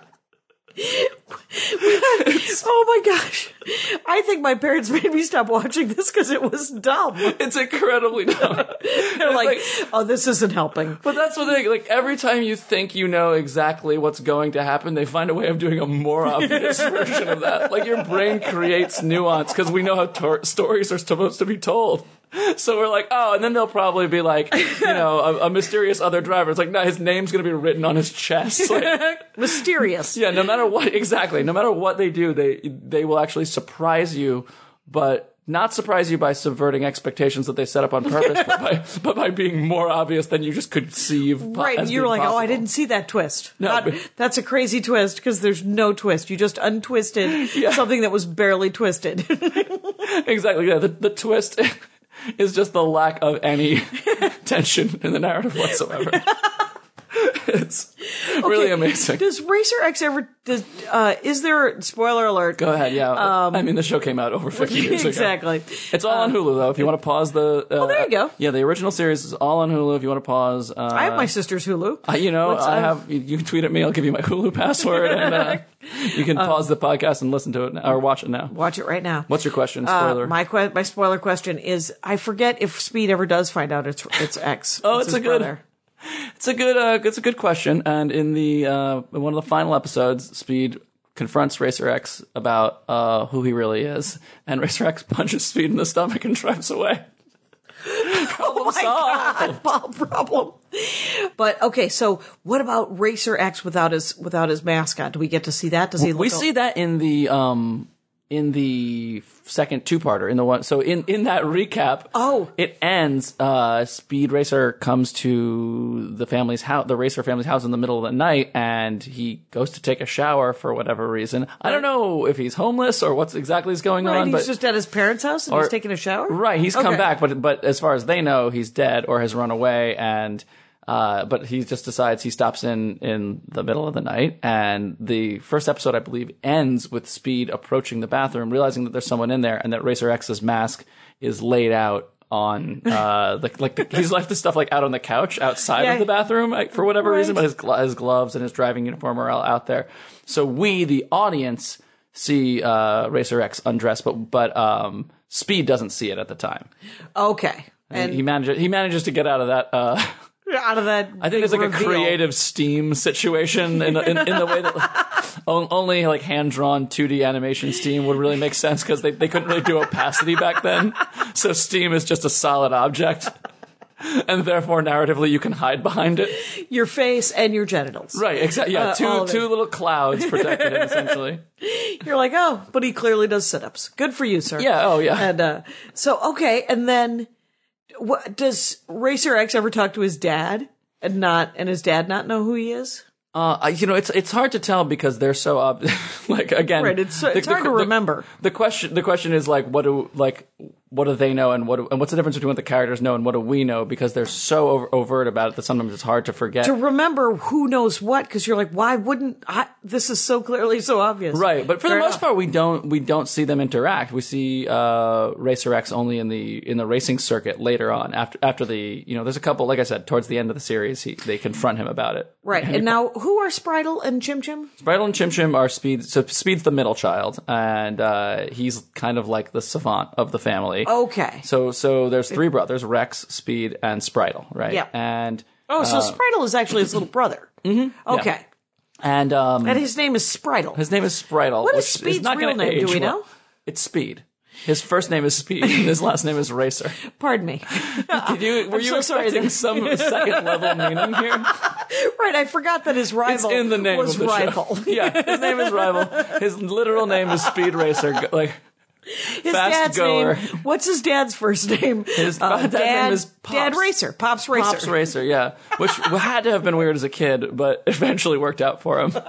[SPEAKER 3] Oh my gosh. I think my parents made me stop watching this because it was dumb.
[SPEAKER 4] It's incredibly dumb.
[SPEAKER 3] They're like,
[SPEAKER 4] like-
[SPEAKER 3] oh, this isn't helping.
[SPEAKER 4] But that's what they, like, every time you think you know exactly what's going to happen, they find a way of doing a more obvious version of that. Like, your brain creates nuance because we know how tor- stories are supposed to be told. So we're like, oh, and then they'll probably be like, you know, a, a mysterious other driver. It's like, no, his name's going to be written on his chest. Like,
[SPEAKER 3] Mysterious.
[SPEAKER 4] yeah, no matter what, exactly, no matter what they do, they they will actually surprise you, but not surprise you by subverting expectations that they set up on purpose, but by but by being more obvious than you just conceive. po-
[SPEAKER 3] Right,
[SPEAKER 4] as
[SPEAKER 3] you're
[SPEAKER 4] being
[SPEAKER 3] like, oh, I
[SPEAKER 4] possible.
[SPEAKER 3] didn't see that twist.
[SPEAKER 4] No,
[SPEAKER 3] Not-
[SPEAKER 4] but-
[SPEAKER 3] that's a crazy twist because there's no twist. You just untwisted
[SPEAKER 4] Yeah.
[SPEAKER 3] something that was barely twisted.
[SPEAKER 4] Exactly, yeah. The, the twist is just the lack of any tension in the narrative whatsoever. It's really
[SPEAKER 3] Okay,
[SPEAKER 4] amazing.
[SPEAKER 3] Does Racer X ever? Does uh, is there? Spoiler alert.
[SPEAKER 4] Go ahead, yeah. I mean, the show came out over fifty years ago.
[SPEAKER 3] Exactly.
[SPEAKER 4] It's all on Hulu, though. If you want to pause the... Uh,
[SPEAKER 3] Oh, there you go.
[SPEAKER 4] Yeah, the original series is all on Hulu if you want to pause. Uh,
[SPEAKER 3] I have my sister's Hulu.
[SPEAKER 4] Uh, you know,
[SPEAKER 3] What's,
[SPEAKER 4] I
[SPEAKER 3] uh,
[SPEAKER 4] have. You, you can tweet at me. I'll give you my Hulu password, and uh, you can pause the podcast and listen to it now, or watch it now.
[SPEAKER 3] Watch it right now.
[SPEAKER 4] What's your question?
[SPEAKER 3] Uh,
[SPEAKER 4] Spoiler.
[SPEAKER 3] my que- my spoiler question is: I forget if Speed ever does find out it's it's X.
[SPEAKER 4] Oh, it's
[SPEAKER 3] his
[SPEAKER 4] a good-
[SPEAKER 3] brother.
[SPEAKER 4] It's a good. Uh, it's a good question. And in the uh, in one of the final episodes, Speed confronts Racer X about uh, who he really is, and Racer X punches Speed in the stomach and drives away. Problem
[SPEAKER 3] Oh my
[SPEAKER 4] solved.
[SPEAKER 3] God, problem. But okay, so what about Racer X without his without his mascot? Do we get to see that? Does he? Look
[SPEAKER 4] We
[SPEAKER 3] a-
[SPEAKER 4] see that in the um in the second two-parter in the one. So in in that recap,
[SPEAKER 3] Oh.
[SPEAKER 4] it ends. Uh, Speed Racer comes to the family's house, the Racer family's house, in the middle of the night, and he goes to take a shower for whatever reason. I don't know if he's homeless or what's exactly is going
[SPEAKER 3] Right,
[SPEAKER 4] on,
[SPEAKER 3] he's
[SPEAKER 4] but
[SPEAKER 3] just at his parents' house and
[SPEAKER 4] or-
[SPEAKER 3] he's taking a shower.
[SPEAKER 4] right, he's come
[SPEAKER 3] Okay.
[SPEAKER 4] back, but but as far as they know, he's dead or has run away, and. Uh, but he just decides he stops in in the middle of the night, and the first episode, I believe, ends with Speed approaching the bathroom, realizing that there's someone in there, and that Racer X's mask is laid out on uh like like the, he's left his stuff like out on the couch outside
[SPEAKER 3] Yeah.
[SPEAKER 4] of the bathroom like, for whatever
[SPEAKER 3] Right.
[SPEAKER 4] reason, but his gl- his gloves and his driving uniform are all out there. So we, the audience, see uh Racer X undressed, but but um Speed doesn't see it at the time.
[SPEAKER 3] Okay.
[SPEAKER 4] And
[SPEAKER 3] And
[SPEAKER 4] he manages he manages to get out of that. Uh,
[SPEAKER 3] out of that,
[SPEAKER 4] I think it's like
[SPEAKER 3] reveal.
[SPEAKER 4] a creative Steam situation in, in, in the way that like, on- only like hand drawn two D animation Steam would really make sense because they, they couldn't really do opacity back then. So Steam is just a solid object, and therefore narratively you can hide behind it.
[SPEAKER 3] your face and your genitals.
[SPEAKER 4] Right? Exactly. Yeah.
[SPEAKER 3] Uh, all
[SPEAKER 4] two
[SPEAKER 3] of it.
[SPEAKER 4] two little clouds protected him essentially.
[SPEAKER 3] You're like, oh, but he clearly does sit-ups. Good for you, sir.
[SPEAKER 4] Yeah. Oh yeah.
[SPEAKER 3] And uh, so, okay, and then what, does Racer X ever talk to his dad and not, and his dad not know who he is?
[SPEAKER 4] Uh, I- you know, it's it's hard to tell because they're so ob- like again.
[SPEAKER 3] Right, it's- it's hard to remember.
[SPEAKER 4] The question the question is like, what do like what do they know and what do, and what's the difference between what the characters know and what do we know? Because they're so over, overt about it that sometimes it's hard to forget.
[SPEAKER 3] To remember who knows what, because you're like, why wouldn't I? This is so clearly so obvious.
[SPEAKER 4] Right, but for
[SPEAKER 3] Fair
[SPEAKER 4] the most
[SPEAKER 3] enough.
[SPEAKER 4] part, we don't we don't see them interact. We see uh, Racer X only in the in the racing circuit later on. After after the you know, there's a couple, like I said, towards the end of the series, he, they confront him about it.
[SPEAKER 3] Right, and now who are Spritle and Chim Chim?
[SPEAKER 4] Spritle and Chim Chim are Speed. So Speed's the middle child, and uh, he's kind of like the savant of the family.
[SPEAKER 3] Okay.
[SPEAKER 4] So so there's three brothers: Rex, Speed, and Spritle. Right.
[SPEAKER 3] Yeah.
[SPEAKER 4] And
[SPEAKER 3] Oh, so Spritle is actually his little brother. Mm-hmm. Okay.
[SPEAKER 4] and um,
[SPEAKER 3] And his name is Spritle.
[SPEAKER 4] his name is Spritle.
[SPEAKER 3] What is
[SPEAKER 4] which
[SPEAKER 3] Speed's
[SPEAKER 4] not
[SPEAKER 3] real
[SPEAKER 4] gonna
[SPEAKER 3] name? Do
[SPEAKER 4] age
[SPEAKER 3] we
[SPEAKER 4] well.
[SPEAKER 3] know?
[SPEAKER 4] It's Speed. His first name is Speed, and his last name is Racer.
[SPEAKER 3] Pardon me.
[SPEAKER 4] Did you, were
[SPEAKER 3] I'm
[SPEAKER 4] you
[SPEAKER 3] so sorry
[SPEAKER 4] expecting
[SPEAKER 3] that-
[SPEAKER 4] some second level meaning here?
[SPEAKER 3] Right, I forgot that his
[SPEAKER 4] It's
[SPEAKER 3] rival
[SPEAKER 4] in the name
[SPEAKER 3] was
[SPEAKER 4] of the
[SPEAKER 3] rival.
[SPEAKER 4] show. Yeah, his name is Rival. His literal name is Speed Racer. Go- Like
[SPEAKER 3] His
[SPEAKER 4] fast
[SPEAKER 3] dad's
[SPEAKER 4] goer.
[SPEAKER 3] name. What's his dad's first name?
[SPEAKER 4] His
[SPEAKER 3] Uh,
[SPEAKER 4] dad's
[SPEAKER 3] dad,
[SPEAKER 4] name is Pops.
[SPEAKER 3] Dad Racer. Pops Racer.
[SPEAKER 4] Pops Racer, yeah. Which had to have been weird as a kid, but eventually worked out for him.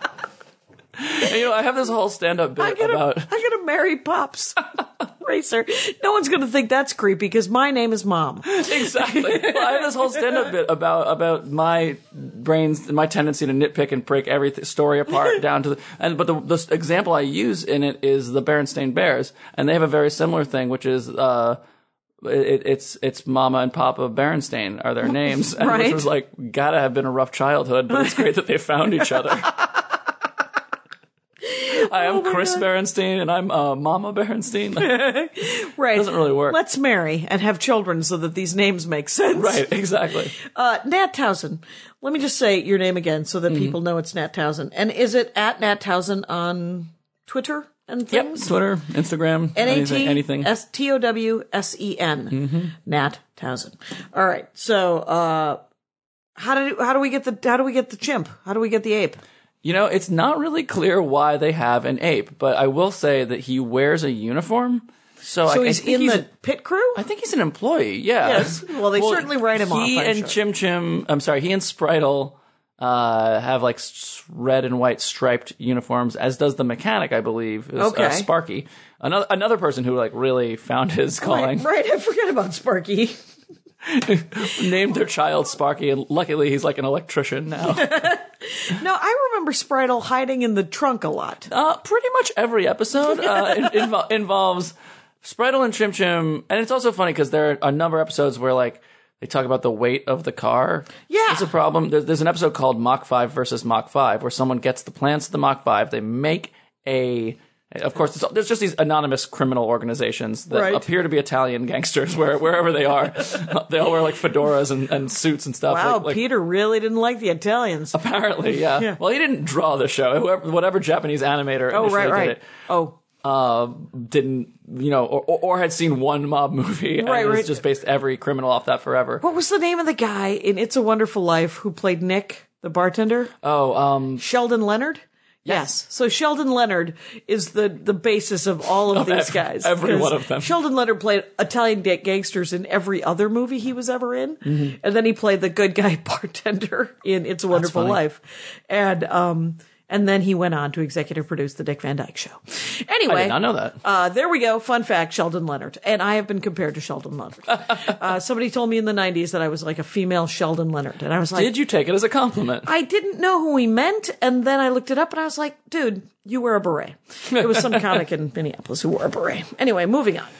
[SPEAKER 4] And, you know, I have this whole stand-up
[SPEAKER 3] I'm
[SPEAKER 4] bit
[SPEAKER 3] gonna,
[SPEAKER 4] about.
[SPEAKER 3] I'm gonna marry Pops Racer. No one's gonna think that's creepy because my name is Mom.
[SPEAKER 4] Exactly. Well, I have this whole stand-up bit about about my brain's my tendency to nitpick and break every th- story apart down to the and but the, the example I use in it is the Berenstain Bears, and they have a very similar thing, which is uh, it, it's it's Mama and Papa Berenstain are their names, and
[SPEAKER 3] Right.
[SPEAKER 4] which was like gotta have been a rough childhood, but it's great that they found each other. I am
[SPEAKER 3] Oh my
[SPEAKER 4] Chris
[SPEAKER 3] God.
[SPEAKER 4] Berenstain, and I'm uh, Mama Berenstain.
[SPEAKER 3] Right.
[SPEAKER 4] Doesn't really work.
[SPEAKER 3] Let's marry and have children so that these names make sense.
[SPEAKER 4] Right, exactly.
[SPEAKER 3] Uh, Nat Towson. Let me just say your name again so that
[SPEAKER 4] Mm-hmm.
[SPEAKER 3] people know it's Nat Towson. And is it at Nat Towson on Twitter and
[SPEAKER 4] Yep,
[SPEAKER 3] things?
[SPEAKER 4] Twitter, Instagram,
[SPEAKER 3] N A
[SPEAKER 4] anything.
[SPEAKER 3] T
[SPEAKER 4] anything.
[SPEAKER 3] S T O W S E N. Nat Towson. All right. So, uh, how do how do we get the how do we get the chimp? How do we get the ape?
[SPEAKER 4] You know, it's not really clear why they have an ape, but I will say that he wears a uniform. So,
[SPEAKER 3] So
[SPEAKER 4] I,
[SPEAKER 3] he's
[SPEAKER 4] I think
[SPEAKER 3] in
[SPEAKER 4] he's
[SPEAKER 3] the
[SPEAKER 4] a-
[SPEAKER 3] pit crew?
[SPEAKER 4] I think he's an employee. Yeah.
[SPEAKER 3] Yes. Well, they certainly write him off,
[SPEAKER 4] He
[SPEAKER 3] I'm
[SPEAKER 4] and
[SPEAKER 3] sure.
[SPEAKER 4] Chim Chim. I'm sorry. He and Spritle uh, have like s- red and white striped uniforms, as does the mechanic, I believe. Is,
[SPEAKER 3] Okay.
[SPEAKER 4] Uh, Sparky, another another person who like really found his calling.
[SPEAKER 3] Right, right. I forget about Sparky.
[SPEAKER 4] Named their child Sparky, and luckily he's like an electrician now.
[SPEAKER 3] No, I remember Spritle hiding in the trunk a lot.
[SPEAKER 4] Uh, pretty much every episode uh, in, invo- involves Spritle and Chim Chim, and it's also funny because there are a number of episodes where like they talk about the weight of the car.
[SPEAKER 3] Yeah.
[SPEAKER 4] It's a problem. There's, there's an episode called Mach five versus Mach five where someone gets the plans to the Mach five, they make a... Of course, there's- there's just these anonymous criminal organizations that
[SPEAKER 3] Right.
[SPEAKER 4] appear to be Italian gangsters where, wherever they are. They all wear like fedoras and, and suits and stuff.
[SPEAKER 3] Wow,
[SPEAKER 4] like, like,
[SPEAKER 3] Peter really didn't like the Italians.
[SPEAKER 4] Apparently, yeah.
[SPEAKER 3] Yeah.
[SPEAKER 4] Well, he didn't draw the show. Whoever, whatever Japanese animator
[SPEAKER 3] Oh,
[SPEAKER 4] initially
[SPEAKER 3] right, right.
[SPEAKER 4] did it,
[SPEAKER 3] Oh,
[SPEAKER 4] uh, didn't, you know, or, or, or had seen one mob movie and
[SPEAKER 3] Right,
[SPEAKER 4] has
[SPEAKER 3] right.
[SPEAKER 4] just based every criminal off that forever.
[SPEAKER 3] what was the name of the guy in It's a Wonderful Life who played Nick, the bartender?
[SPEAKER 4] Oh, um,
[SPEAKER 3] Sheldon Leonard? Yes. So Sheldon Leonard is the, the basis of all of,
[SPEAKER 4] Of
[SPEAKER 3] these
[SPEAKER 4] ev-
[SPEAKER 3] guys.
[SPEAKER 4] every
[SPEAKER 3] 'Cause
[SPEAKER 4] one of them.
[SPEAKER 3] Sheldon Leonard played Italian ga- gangsters in every other movie he was ever in.
[SPEAKER 4] Mm-hmm.
[SPEAKER 3] And then he played the good guy bartender in It's a Wonderful
[SPEAKER 4] funny.
[SPEAKER 3] Life. And, um, and then he went on to executive produce The Dick Van Dyke Show. Anyway.
[SPEAKER 4] I did not know that.
[SPEAKER 3] Uh, there we go. Fun fact, Sheldon Leonard. And I have been compared to Sheldon Leonard. uh, somebody told me in the nineties that I was like a female Sheldon Leonard. And I was like,
[SPEAKER 4] Did you take it as a compliment?
[SPEAKER 3] I didn't know who he meant, and then I looked it up, and I was like, dude, you wear a beret. It was some comic in Minneapolis who wore a beret. Anyway, moving on.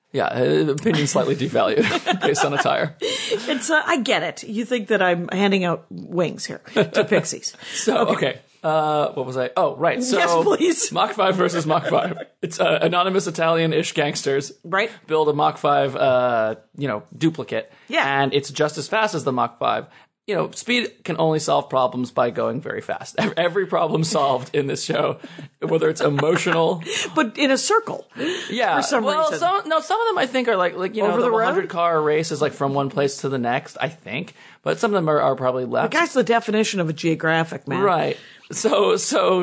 [SPEAKER 4] Yeah, uh, opinion slightly devalued based on attire.
[SPEAKER 3] It's uh, I get it. You think that I'm handing out wings here to pixies.
[SPEAKER 4] So, okay. okay. Uh, what was I? Oh, right. So,
[SPEAKER 3] yes, please.
[SPEAKER 4] Mach five versus Mach five. It's uh, anonymous Italian-ish gangsters.
[SPEAKER 3] Right.
[SPEAKER 4] Build a Mach five, uh, you know, duplicate.
[SPEAKER 3] Yeah.
[SPEAKER 4] And it's just as fast as the Mach five. You know, speed can only solve problems by going very fast. Every problem solved in this show, whether it's emotional,
[SPEAKER 3] but in a circle.
[SPEAKER 4] Yeah.
[SPEAKER 3] For some
[SPEAKER 4] well,
[SPEAKER 3] reason.
[SPEAKER 4] some no, some of them I think are like like you know
[SPEAKER 3] Over
[SPEAKER 4] the,
[SPEAKER 3] the road?
[SPEAKER 4] one hundred car race is like from one place to the next. I think, but some of them are, are probably left.
[SPEAKER 3] The guy's the definition of a geographic man.
[SPEAKER 4] Right. So so.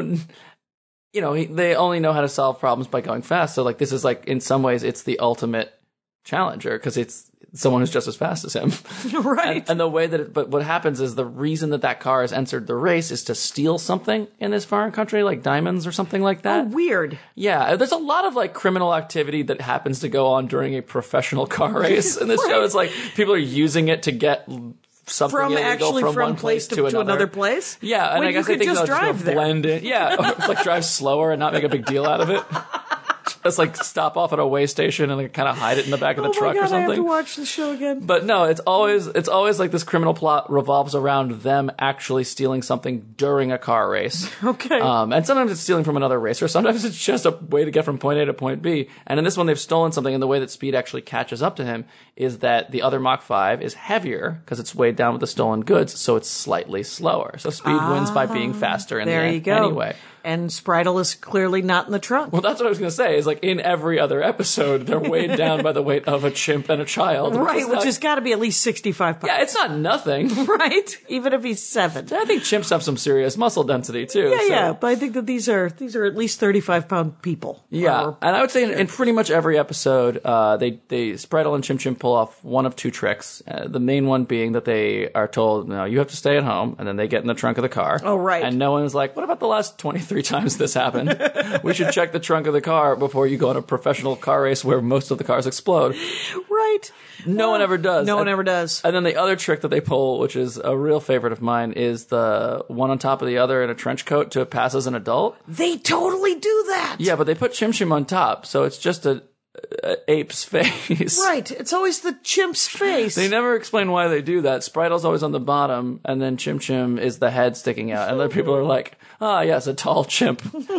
[SPEAKER 4] You know, he, they only know how to solve problems by going fast. So, like, this is like, in some ways, it's the ultimate challenger because it's someone who's just as fast as him.
[SPEAKER 3] Right.
[SPEAKER 4] And, and the way that it, but what happens is the reason that that car has entered the race is to steal something in this foreign country, like diamonds or something like
[SPEAKER 3] Oh,
[SPEAKER 4] that.
[SPEAKER 3] weird.
[SPEAKER 4] Yeah. There's a lot of like criminal activity that happens to go on during a professional car race in this
[SPEAKER 3] Right.
[SPEAKER 4] show. It's like people are using it to get something
[SPEAKER 3] From
[SPEAKER 4] illegal
[SPEAKER 3] actually
[SPEAKER 4] from,
[SPEAKER 3] from
[SPEAKER 4] one
[SPEAKER 3] place
[SPEAKER 4] place
[SPEAKER 3] to,
[SPEAKER 4] to,
[SPEAKER 3] to
[SPEAKER 4] another.
[SPEAKER 3] another place?
[SPEAKER 4] Yeah, and
[SPEAKER 3] When
[SPEAKER 4] I guess
[SPEAKER 3] you
[SPEAKER 4] I
[SPEAKER 3] could
[SPEAKER 4] think
[SPEAKER 3] just
[SPEAKER 4] they'll
[SPEAKER 3] drive
[SPEAKER 4] just
[SPEAKER 3] there.
[SPEAKER 4] blend in. Yeah, or like drive slower and not make a big deal out of it. Just like stop off at a way station and like kind of hide it in the back of the
[SPEAKER 3] Oh
[SPEAKER 4] truck
[SPEAKER 3] my God,
[SPEAKER 4] or something.
[SPEAKER 3] I have to watch the show again.
[SPEAKER 4] But no, it's always it's always like this criminal plot revolves around them actually stealing something during a car race.
[SPEAKER 3] Okay.
[SPEAKER 4] Um, and sometimes it's stealing from another racer. Sometimes it's just a way to get from point A to point B. And in this one, they've stolen something, and the way that Speed actually catches up to him is that the other Mach five is heavier because it's weighed down with the stolen goods, so it's slightly slower. So Speed wins by being faster in
[SPEAKER 3] there
[SPEAKER 4] the
[SPEAKER 3] you
[SPEAKER 4] end
[SPEAKER 3] go.
[SPEAKER 4] anyway.
[SPEAKER 3] And Spritle is clearly not in the trunk.
[SPEAKER 4] Well, that's what I was going to say, is like in every other episode, they're weighed down by the weight of a chimp and a child.
[SPEAKER 3] Right,
[SPEAKER 4] It's
[SPEAKER 3] which
[SPEAKER 4] not-
[SPEAKER 3] has got to be at least sixty-five pounds.
[SPEAKER 4] Yeah, it's not nothing.
[SPEAKER 3] Right? Even if he's seven.
[SPEAKER 4] I think chimps have some serious muscle density too.
[SPEAKER 3] Yeah,
[SPEAKER 4] so-
[SPEAKER 3] yeah, but I think that these are these are at least thirty-five pound people.
[SPEAKER 4] Yeah,
[SPEAKER 3] Or-
[SPEAKER 4] and I would say in, in pretty much every episode, uh, they they Spritle and Chim Chim pull off one of two tricks. Uh, the main one being that they are told, "No, you have to stay at home," and then they get in the trunk of the car.
[SPEAKER 3] Oh, right.
[SPEAKER 4] And no one's like, "What about the last twenty-three times this happened? We should check the trunk of the car before you go on a professional car race where most of the cars explode."
[SPEAKER 3] right.
[SPEAKER 4] No one ever does.
[SPEAKER 3] No one
[SPEAKER 4] And-
[SPEAKER 3] ever does.
[SPEAKER 4] And then the other trick that they pull, which is a real favorite of mine, is the one on top of the other in a trench coat to pass as an adult.
[SPEAKER 3] They totally do that.
[SPEAKER 4] Yeah, but they put Chim Chim on top, so it's just a, a ape's face.
[SPEAKER 3] Right. It's always the chimp's face.
[SPEAKER 4] They never explain why they do that. Spritle's always on the bottom, and then Chim Chim is the head sticking out. And then people are like, ah, yes, a tall chimp.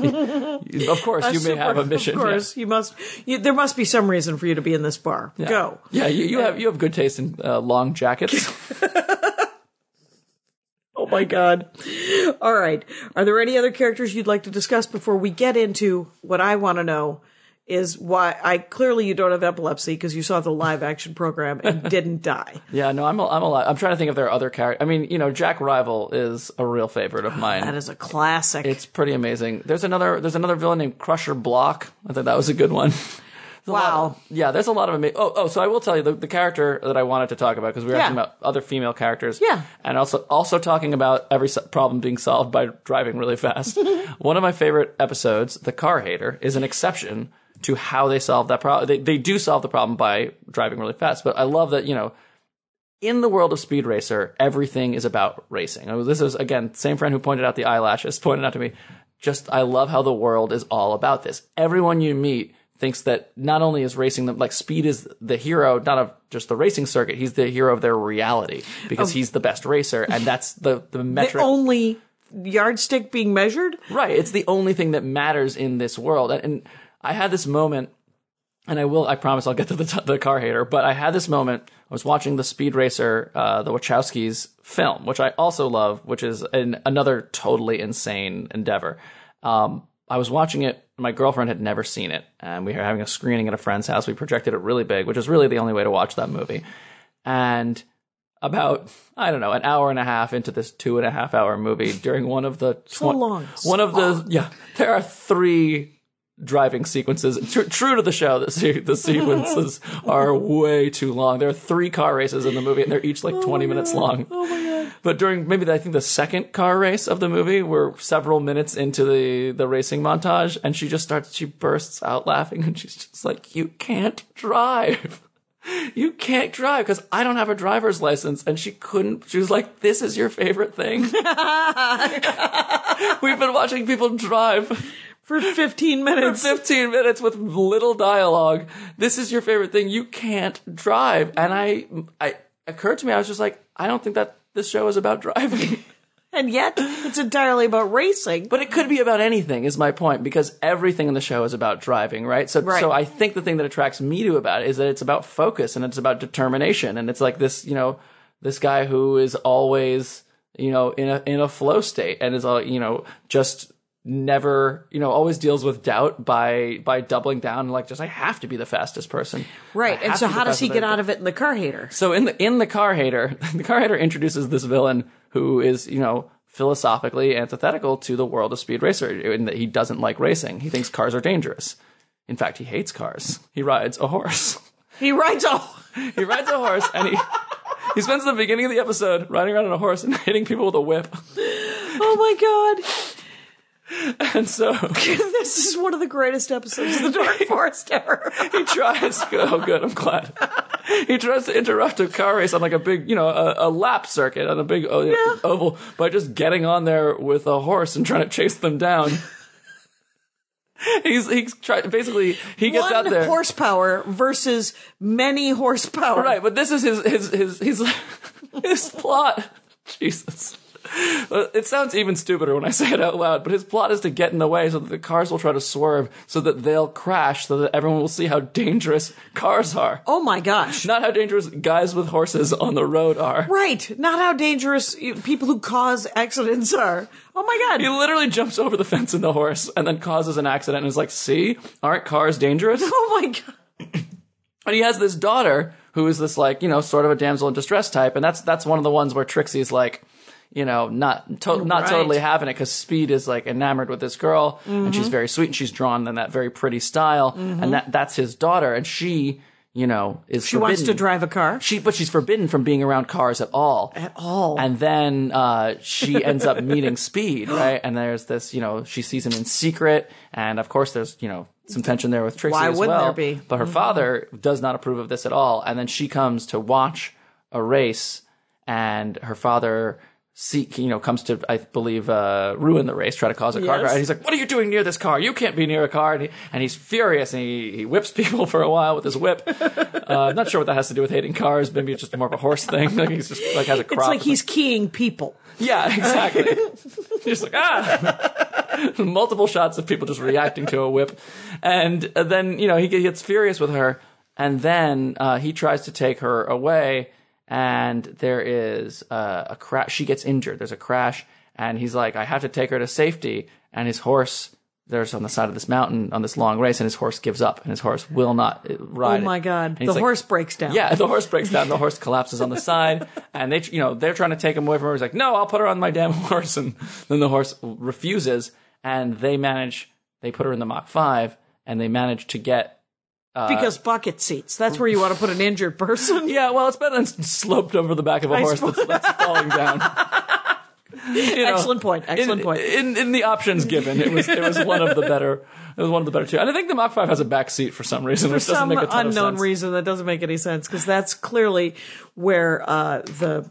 [SPEAKER 4] Of course,
[SPEAKER 3] Uh,
[SPEAKER 4] you may
[SPEAKER 3] super-
[SPEAKER 4] have a mission.
[SPEAKER 3] Of course, you must. You, there must be some reason for you to be in this bar.
[SPEAKER 4] Yeah.
[SPEAKER 3] Go.
[SPEAKER 4] Yeah, you, you have you have good taste in uh, long jackets.
[SPEAKER 3] Oh my God. All right. Are there any other characters you'd like to discuss before we get into what I want to know is why I clearly you don't have epilepsy because you saw the live action program and didn't die.
[SPEAKER 4] Yeah, no, I'm a, I'm a lot. I'm trying to think if there are other characters. I mean, you know, Jack Rival is a real favorite of mine.
[SPEAKER 3] That is a classic.
[SPEAKER 4] It's pretty amazing. There's another there's another villain named Crusher Block. I thought that was a good one. There's a lot
[SPEAKER 3] Wow.
[SPEAKER 4] of- yeah, there's a lot of amazing. Oh, oh, so I will tell you the, the character that I wanted to talk about because we were
[SPEAKER 3] Yeah.
[SPEAKER 4] talking about other female characters.
[SPEAKER 3] Yeah.
[SPEAKER 4] And also also talking about every so- problem being solved by driving really fast. One of my favorite episodes, The Car Hater, is an exception to how they solve that problem. They they do solve the problem by driving really fast, but I love that, you know, in the world of Speed Racer, everything is about racing. I mean, this is, again, same friend who pointed out the eyelashes, pointed out to me, just, I love how the world is all about this. Everyone you meet thinks that not only is racing, like, Speed is the hero, not of just the racing circuit, he's the hero of their reality, because he's the best racer, and that's the, the
[SPEAKER 3] the
[SPEAKER 4] metric.
[SPEAKER 3] only yardstick being measured?
[SPEAKER 4] Right, it's the only thing that matters in this world. And, and I had this moment, and I will, I promise I'll get to the, t- the Car Hater, but I had this moment, I was watching the Speed Racer, uh, the Wachowskis film, which I also love, which is an, another totally insane endeavor. Um, I was watching it, my girlfriend had never seen it, and we were having a screening at a friend's house. We projected it really big, which is really the only way to watch that movie. And about, I don't know, an hour and a half into this two and a half hour movie, during one of the...
[SPEAKER 3] So long.
[SPEAKER 4] One of the, yeah, there are three driving sequences. Tr- true to the show, the, se- the sequences are way too long. There are three car races in the movie, and they're each like twenty minutes long.
[SPEAKER 3] Oh my God.
[SPEAKER 4] But during maybe the, I think the second car race of the movie, we're several minutes into the, the racing montage, and she just starts, she bursts out laughing, and she's just like, "You can't drive. You can't drive," because I don't have a driver's license. And she couldn't, she was like, "This is your favorite thing?" We've been watching people drive
[SPEAKER 3] For fifteen minutes.
[SPEAKER 4] For fifteen minutes with little dialogue. This is your favorite thing. You can't drive. And I, I it occurred to me, I was just like, I don't think that this show is about driving.
[SPEAKER 3] And yet, it's entirely about racing.
[SPEAKER 4] But it could be about anything, is my point, because everything in the show is about driving, right? So,
[SPEAKER 3] Right.
[SPEAKER 4] so I think the thing that attracts me to about it is that it's about focus and it's about determination. And it's like this, you know, this guy who is always, you know, in a, in a flow state and is, all, you know, just never, you know, always deals with doubt by, by doubling down, like, just, I have to be the fastest person.
[SPEAKER 3] Right.
[SPEAKER 4] I
[SPEAKER 3] And
[SPEAKER 4] have
[SPEAKER 3] so
[SPEAKER 4] to be
[SPEAKER 3] how
[SPEAKER 4] the
[SPEAKER 3] does he
[SPEAKER 4] fastest
[SPEAKER 3] get
[SPEAKER 4] person.
[SPEAKER 3] out of it in the car hater?
[SPEAKER 4] So in the in the Car Hater, the Car Hater introduces this villain who is, you know, philosophically antithetical to the world of Speed Racer in that he doesn't like racing. He thinks cars are dangerous. In fact, he hates cars. He rides a horse.
[SPEAKER 3] He rides a...
[SPEAKER 4] He rides a horse and he he spends the beginning of the episode riding around on a horse and hitting people with a whip.
[SPEAKER 3] Oh my god.
[SPEAKER 4] And so
[SPEAKER 3] This is one of the greatest episodes of the Dark Forest ever.
[SPEAKER 4] he tries. Oh, good. I'm glad. He tries to interrupt a car race on like a big, you know, a, a lap circuit on a big uh,
[SPEAKER 3] Yeah.
[SPEAKER 4] oval by just getting on there with a horse and trying to chase them down. He's he's trying. Basically, he gets
[SPEAKER 3] One
[SPEAKER 4] out there.
[SPEAKER 3] horsepower versus many horsepower.
[SPEAKER 4] Right, but this is his his his his, his plot. Jesus. It sounds even stupider when I say it out loud, but his plot is to get in the way so that the cars will try to swerve so that they'll crash so that everyone will see how dangerous cars are.
[SPEAKER 3] Oh my gosh.
[SPEAKER 4] Not how dangerous guys with horses on the road are.
[SPEAKER 3] Right. Not how dangerous people who cause accidents are. Oh my god.
[SPEAKER 4] He literally jumps over the fence in the horse and then causes an accident and is like, see, aren't cars dangerous?
[SPEAKER 3] Oh my god.
[SPEAKER 4] And he has this daughter who is this, like, you know, sort of a damsel in distress type, and that's that's one of the ones where Trixie's like, you know, not to- not
[SPEAKER 3] Right.
[SPEAKER 4] totally having it because Speed is like enamored with this girl,
[SPEAKER 3] Mm-hmm.
[SPEAKER 4] and she's very sweet and she's drawn in that very pretty style,
[SPEAKER 3] Mm-hmm.
[SPEAKER 4] and that that's his daughter, and she, you know, is
[SPEAKER 3] She wants to
[SPEAKER 4] forbidden.
[SPEAKER 3] drive a car.
[SPEAKER 4] She, but she's forbidden from being around cars at all.
[SPEAKER 3] At all.
[SPEAKER 4] And then uh, she ends up meeting Speed, right? And there's this, you know, she sees him in secret, and of course there's, you know, some tension there with Trixie
[SPEAKER 3] Why
[SPEAKER 4] as
[SPEAKER 3] wouldn't
[SPEAKER 4] well.
[SPEAKER 3] there be?
[SPEAKER 4] But her father does not approve of this at all. And then she comes to watch a race, and her father, see, you know, comes to, I believe, uh, ruin the race, try to cause a car
[SPEAKER 3] Yes.
[SPEAKER 4] crash. And he's like, "What are you doing near this car? You can't be near a car." And, he, and he's furious, and he, he whips people for a while with his whip. uh, I'm not sure what that has to do with hating cars. Maybe it's just more of a horse thing. Like he's just like has a crop.
[SPEAKER 3] It's like he's keying people.
[SPEAKER 4] Yeah, exactly. Just like, ah! Multiple shots of people just reacting to a whip. And then, you know, he gets furious with her, and then uh, he tries to take her away, and there is uh, a crash. She gets injured. There's a crash, and he's like, I have to take her to safety. And his horse, there's on the side of this mountain on this long race, and his horse gives up, and his horse will not uh, ride.
[SPEAKER 3] Oh my
[SPEAKER 4] it.
[SPEAKER 3] god.
[SPEAKER 4] And he's
[SPEAKER 3] The
[SPEAKER 4] like-
[SPEAKER 3] horse breaks down.
[SPEAKER 4] Yeah, the horse breaks down. The horse collapses on the side, and they, you know, they're trying to take him away from her. He's like, "No, I'll put her on my damn horse." And then the horse refuses, and they manage. They put her in the Mach five, and they manage to get. Uh,
[SPEAKER 3] Because bucket seats. That's where you want to put an injured person.
[SPEAKER 4] yeah, well, it's better than sloped over the back of a
[SPEAKER 3] I
[SPEAKER 4] horse that's, that's falling down. You know,
[SPEAKER 3] Excellent point. Excellent
[SPEAKER 4] in,
[SPEAKER 3] point.
[SPEAKER 4] In, in the options given, it was it was one of the better. It was one of the better two. And I think the Mach five has a back seat for some reason,
[SPEAKER 3] For
[SPEAKER 4] which doesn't
[SPEAKER 3] some
[SPEAKER 4] make a ton
[SPEAKER 3] unknown
[SPEAKER 4] of sense.
[SPEAKER 3] reason that doesn't make any sense, because that's clearly where uh, the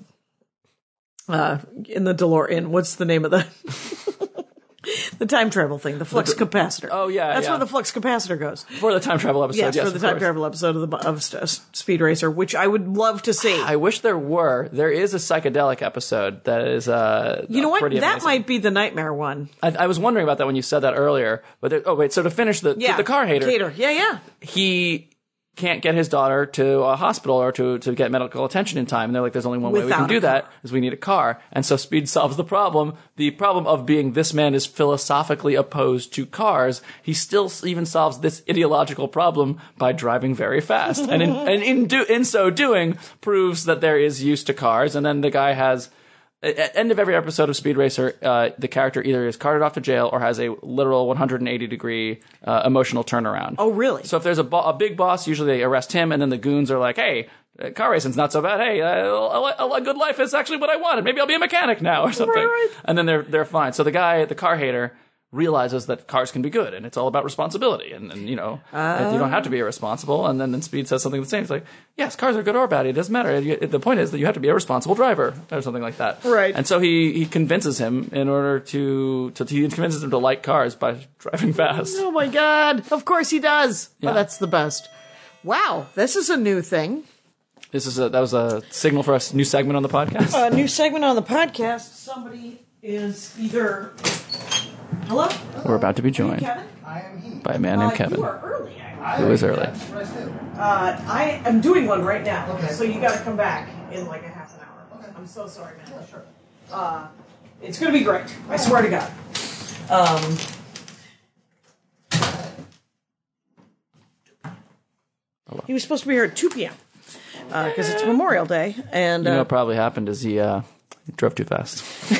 [SPEAKER 3] uh, in the DeLorean. What's the name of the the time travel thing? The flux capacitor.
[SPEAKER 4] Oh, yeah,
[SPEAKER 3] that's
[SPEAKER 4] yeah.
[SPEAKER 3] where the flux capacitor goes.
[SPEAKER 4] For the time travel episode,
[SPEAKER 3] Yes,
[SPEAKER 4] yes,
[SPEAKER 3] for the
[SPEAKER 4] of
[SPEAKER 3] time
[SPEAKER 4] course.
[SPEAKER 3] travel episode of the of St- Speed Racer, which I would love to see.
[SPEAKER 4] I wish there were. There is a psychedelic episode that is. Uh,
[SPEAKER 3] you know what?
[SPEAKER 4] pretty
[SPEAKER 3] That
[SPEAKER 4] amazing.
[SPEAKER 3] might be the nightmare one.
[SPEAKER 4] I, I was wondering about that when you said that earlier. But there, oh wait, so to finish the
[SPEAKER 3] Yeah,
[SPEAKER 4] the car hater,
[SPEAKER 3] Hater. Yeah, yeah.
[SPEAKER 4] he can't get his daughter to a hospital or to to get medical attention in time. And they're like, "There's only one way we
[SPEAKER 3] Without
[SPEAKER 4] can do
[SPEAKER 3] a
[SPEAKER 4] that
[SPEAKER 3] car.
[SPEAKER 4] is we need a car." And so Speed solves the problem. The problem of being this man is philosophically opposed to cars. He still s- even solves this ideological problem by driving very fast, and in and in do in so doing proves that there is use to cars. And then the guy has. At the end of every episode of Speed Racer, uh, the character either is carted off to jail or has a literal one hundred eighty degree uh, emotional turnaround.
[SPEAKER 3] Oh, really?
[SPEAKER 4] So if there's a, bo- a big boss, usually they arrest him, and then the goons are like, "Hey, uh, car racing's not so bad. Hey, uh, a, a, a good life is actually what I wanted. Maybe I'll be a mechanic now or something."
[SPEAKER 3] Right, right.
[SPEAKER 4] And then they're they're fine. So the guy, the car hater, realizes that cars can be good and it's all about responsibility and, and you know uh, you don't have to be irresponsible. And then, then Speed says something the same. It's like, yes, cars are good or bad. It doesn't matter. You, the point is that you have to be a responsible driver or something like that.
[SPEAKER 3] Right.
[SPEAKER 4] And so he, he convinces him in order to, to he convinces him to like cars by driving fast.
[SPEAKER 3] Oh my God! Of course he does.
[SPEAKER 4] Yeah.
[SPEAKER 3] Oh, that's the best. Wow, this is a new thing.
[SPEAKER 4] This is a, that was a signal for a new segment on the podcast.
[SPEAKER 3] A new segment on the podcast. Somebody is either. Hello?
[SPEAKER 4] We're about to be
[SPEAKER 3] Are you
[SPEAKER 4] joined
[SPEAKER 3] Kevin?
[SPEAKER 5] I am he.
[SPEAKER 4] by a man named
[SPEAKER 3] Uh,
[SPEAKER 4] Kevin.
[SPEAKER 3] You are early. actually.
[SPEAKER 4] Who is early?
[SPEAKER 5] That's what I said.
[SPEAKER 3] Uh, I am doing one right now,
[SPEAKER 5] Okay.
[SPEAKER 3] so you got to come back in like a half an hour.
[SPEAKER 5] Okay.
[SPEAKER 3] I'm so sorry, man.
[SPEAKER 5] Yeah, sure.
[SPEAKER 3] Uh, it's going to be great. I swear to God. Um, he was supposed to be here at two p.m. because it's Memorial Day, and
[SPEAKER 4] You know
[SPEAKER 3] uh,
[SPEAKER 4] what probably happened is he uh, drove too fast.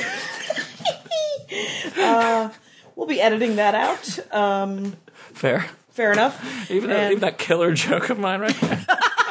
[SPEAKER 3] we'll be editing that out. Um,
[SPEAKER 4] Fair.
[SPEAKER 3] fair enough.
[SPEAKER 4] Even that,
[SPEAKER 3] And-
[SPEAKER 4] even that killer joke of mine right there.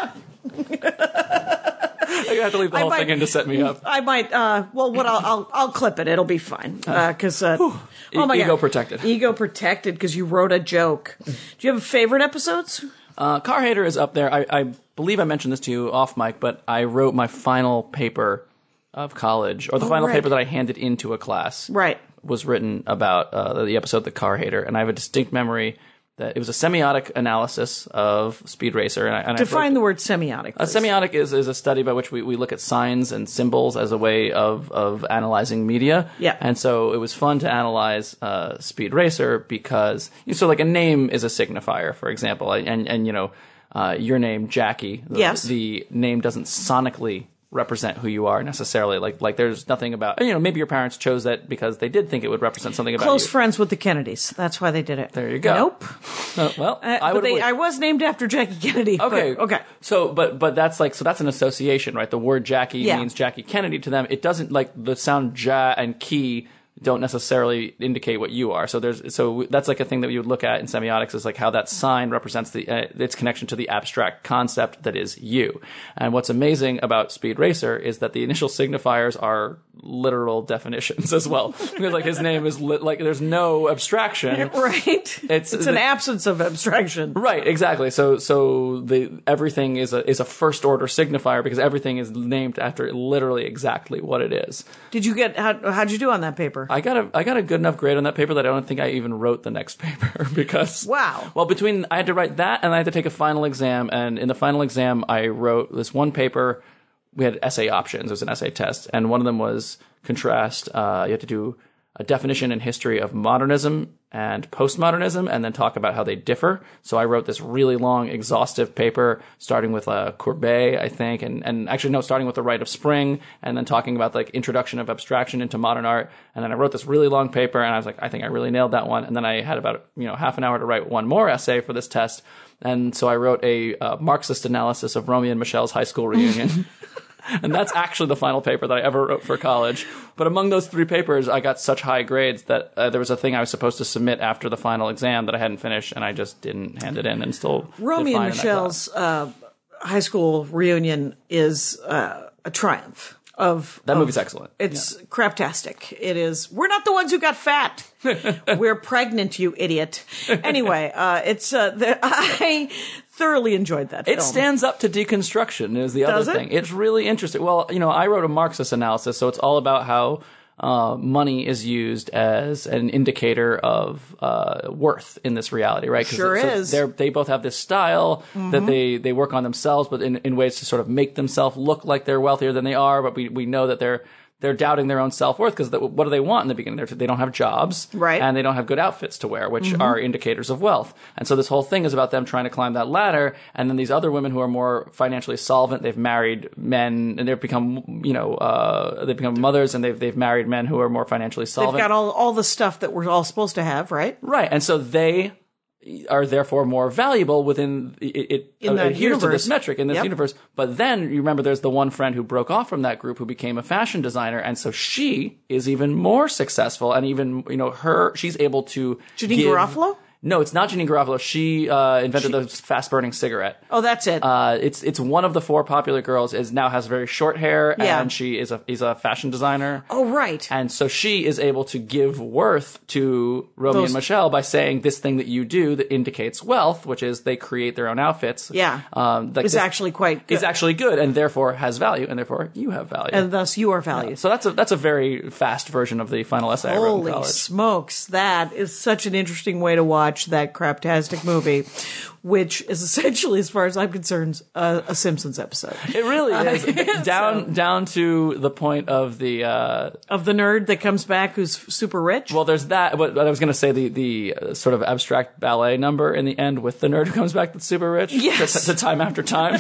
[SPEAKER 4] I have to leave the
[SPEAKER 3] I
[SPEAKER 4] whole
[SPEAKER 3] might-
[SPEAKER 4] thing in to set me up.
[SPEAKER 3] I might. Uh, well, what I'll, I'll I'll clip it. It'll be fine. Because uh, oh my
[SPEAKER 4] E- ego
[SPEAKER 3] God,
[SPEAKER 4] protected.
[SPEAKER 3] Ego protected because you wrote a joke. Do you have favorite episodes?
[SPEAKER 4] Uh, Car Hater is up there. I, I believe I mentioned this to you off mic, but I wrote my final paper of college, or the
[SPEAKER 3] Oh,
[SPEAKER 4] final
[SPEAKER 3] right.
[SPEAKER 4] paper that I handed into a class.
[SPEAKER 3] Right.
[SPEAKER 4] Was written about uh, the episode The Car Hater, and I have a distinct memory that it was a semiotic analysis of Speed Racer. And I, and I
[SPEAKER 3] Define
[SPEAKER 4] wrote-
[SPEAKER 3] the word semiotic.
[SPEAKER 4] A
[SPEAKER 3] please.
[SPEAKER 4] semiotic is, is a study by which we, we look at signs and symbols as a way of, of analyzing media.
[SPEAKER 3] Yeah.
[SPEAKER 4] And so it was fun to analyze uh, Speed Racer because, so like a name is a signifier, for example, and, and you know, uh, your name, Jackie, the,
[SPEAKER 3] Yes.
[SPEAKER 4] the name doesn't sonically represent who you are necessarily. Like, like there's nothing about, you know, maybe your parents chose that because they did think it would represent something about
[SPEAKER 3] Close
[SPEAKER 4] you.
[SPEAKER 3] friends with the Kennedys. That's why they did it.
[SPEAKER 4] There you go.
[SPEAKER 3] Nope.
[SPEAKER 4] Uh, well,
[SPEAKER 3] Uh,
[SPEAKER 4] I
[SPEAKER 3] but
[SPEAKER 4] would
[SPEAKER 3] they, I was named after Jackie Kennedy. but-
[SPEAKER 4] Okay.
[SPEAKER 3] okay.
[SPEAKER 4] So, but but that's like so that's an association, right? The word Jackie
[SPEAKER 3] Yeah.
[SPEAKER 4] means Jackie Kennedy to them. It doesn't like the sound ja and key don't necessarily indicate what you are. So there's so that's like a thing that we would look at in semiotics is like how that sign represents the uh, its connection to the abstract concept that is you. And what's amazing about Speed Racer is that the initial signifiers are literal definitions as well. Because like his name is li- like there's no abstraction.
[SPEAKER 3] Right.
[SPEAKER 4] It's-
[SPEAKER 3] It's an
[SPEAKER 4] the-
[SPEAKER 3] absence of abstraction.
[SPEAKER 4] Right, exactly. So, so the everything is a is a first order signifier because everything is named after literally exactly what it is.
[SPEAKER 3] Did you get how? How'd you do on that paper?
[SPEAKER 4] I got a I got a good enough grade on that paper that I don't think I even wrote the next paper because
[SPEAKER 3] Wow.
[SPEAKER 4] Well, between I had to write that and I had to take a final exam, and in the final exam I wrote this one paper. We had essay options. It was an essay test, and one of them was contrast. Uh, you had to do a definition and history of modernism and postmodernism, and then talk about how they differ. So I wrote this really long, exhaustive paper, starting with uh, Courbet, I think, and, and actually no, starting with the Rite of Spring, and then talking about like introduction of abstraction into modern art. And then I wrote this really long paper, and I was like, I think I really nailed that one. And then I had about you know half an hour to write one more essay for this test, and so I wrote a uh, Marxist analysis of Romeo and Michelle's high school reunion. And that's actually the final paper that I ever wrote for college. But among those three papers, I got such high grades that uh, there was a thing I was supposed to submit after the final exam that I hadn't finished, and I just didn't hand it in and still did
[SPEAKER 3] Romeo
[SPEAKER 4] fine
[SPEAKER 3] and
[SPEAKER 4] in that
[SPEAKER 3] Michelle's uh, high school reunion is uh, a triumph. Of
[SPEAKER 4] That
[SPEAKER 3] of-
[SPEAKER 4] movie's excellent.
[SPEAKER 3] It's craptastic. It is. We're not the ones who got fat. We're pregnant, you idiot. Anyway, uh, it's. Uh, the, I thoroughly enjoyed that.
[SPEAKER 4] It
[SPEAKER 3] film.
[SPEAKER 4] stands up to deconstruction is the other
[SPEAKER 3] Does it?
[SPEAKER 4] thing. It's really interesting. Well, you know, I wrote a Marxist analysis, so it's all about how uh, money is used as an indicator of uh, worth in this reality, right? 'Cause
[SPEAKER 3] Sure
[SPEAKER 4] so
[SPEAKER 3] is.
[SPEAKER 4] they're- They both have this style that they, they work on themselves, but in, in ways to sort of make themselves look like they're wealthier than they are. But we, we know that they're they're doubting their own self-worth because what do they want in the beginning? They're, they don't have jobs,
[SPEAKER 3] Right.
[SPEAKER 4] and they don't have good outfits to wear, which are indicators of wealth. And so this whole thing is about them trying to climb that ladder, and then these other women who are more financially solvent, they've married men, and they've become, you know, uh, they've become mothers, and they've they've married men who are more financially
[SPEAKER 3] They've
[SPEAKER 4] solvent.
[SPEAKER 3] got all all the stuff that we're all supposed to have, right?
[SPEAKER 4] Right, and so they are therefore more valuable within it. it
[SPEAKER 3] In that
[SPEAKER 4] adheres to
[SPEAKER 3] universe.
[SPEAKER 4] this metric in this
[SPEAKER 3] Yep.
[SPEAKER 4] universe. But then you remember, there's the one friend who broke off from that group who became a fashion designer, and so she is even more successful, and even you know her, she's able to.
[SPEAKER 3] Janine
[SPEAKER 4] give-
[SPEAKER 3] Garofalo?
[SPEAKER 4] No, it's not Janeane Garofalo. She uh, invented she, the fast-burning cigarette.
[SPEAKER 3] Oh, that's it.
[SPEAKER 4] Uh, it's it's one of the four popular girls. Is now has very short hair,
[SPEAKER 3] yeah.
[SPEAKER 4] and she is a is a fashion designer.
[SPEAKER 3] Oh, right.
[SPEAKER 4] And so she is able to give worth to Romy
[SPEAKER 3] Those,
[SPEAKER 4] and Michelle by saying this thing that you do that indicates wealth, which is they create their own outfits.
[SPEAKER 3] Yeah,
[SPEAKER 4] um, like
[SPEAKER 3] is actually quite good.
[SPEAKER 4] Is actually good, and therefore has value, and therefore you have value,
[SPEAKER 3] and thus you are valued.
[SPEAKER 4] Yeah. So that's a that's a very fast version of the final essay I wrote in college.
[SPEAKER 3] Holy smokes, that is such an interesting way to watch that craptastic movie, which is essentially, as far as I'm concerned, uh, a Simpsons episode.
[SPEAKER 4] It really is.
[SPEAKER 3] Uh,
[SPEAKER 4] down
[SPEAKER 3] so,
[SPEAKER 4] down to the point of the uh,
[SPEAKER 3] of the nerd that comes back who's super rich.
[SPEAKER 4] Well, there's that. But I was going to say the the uh, sort of abstract ballet number in the end with the nerd who comes back that's super rich.
[SPEAKER 3] Yes,
[SPEAKER 4] to, to time after time.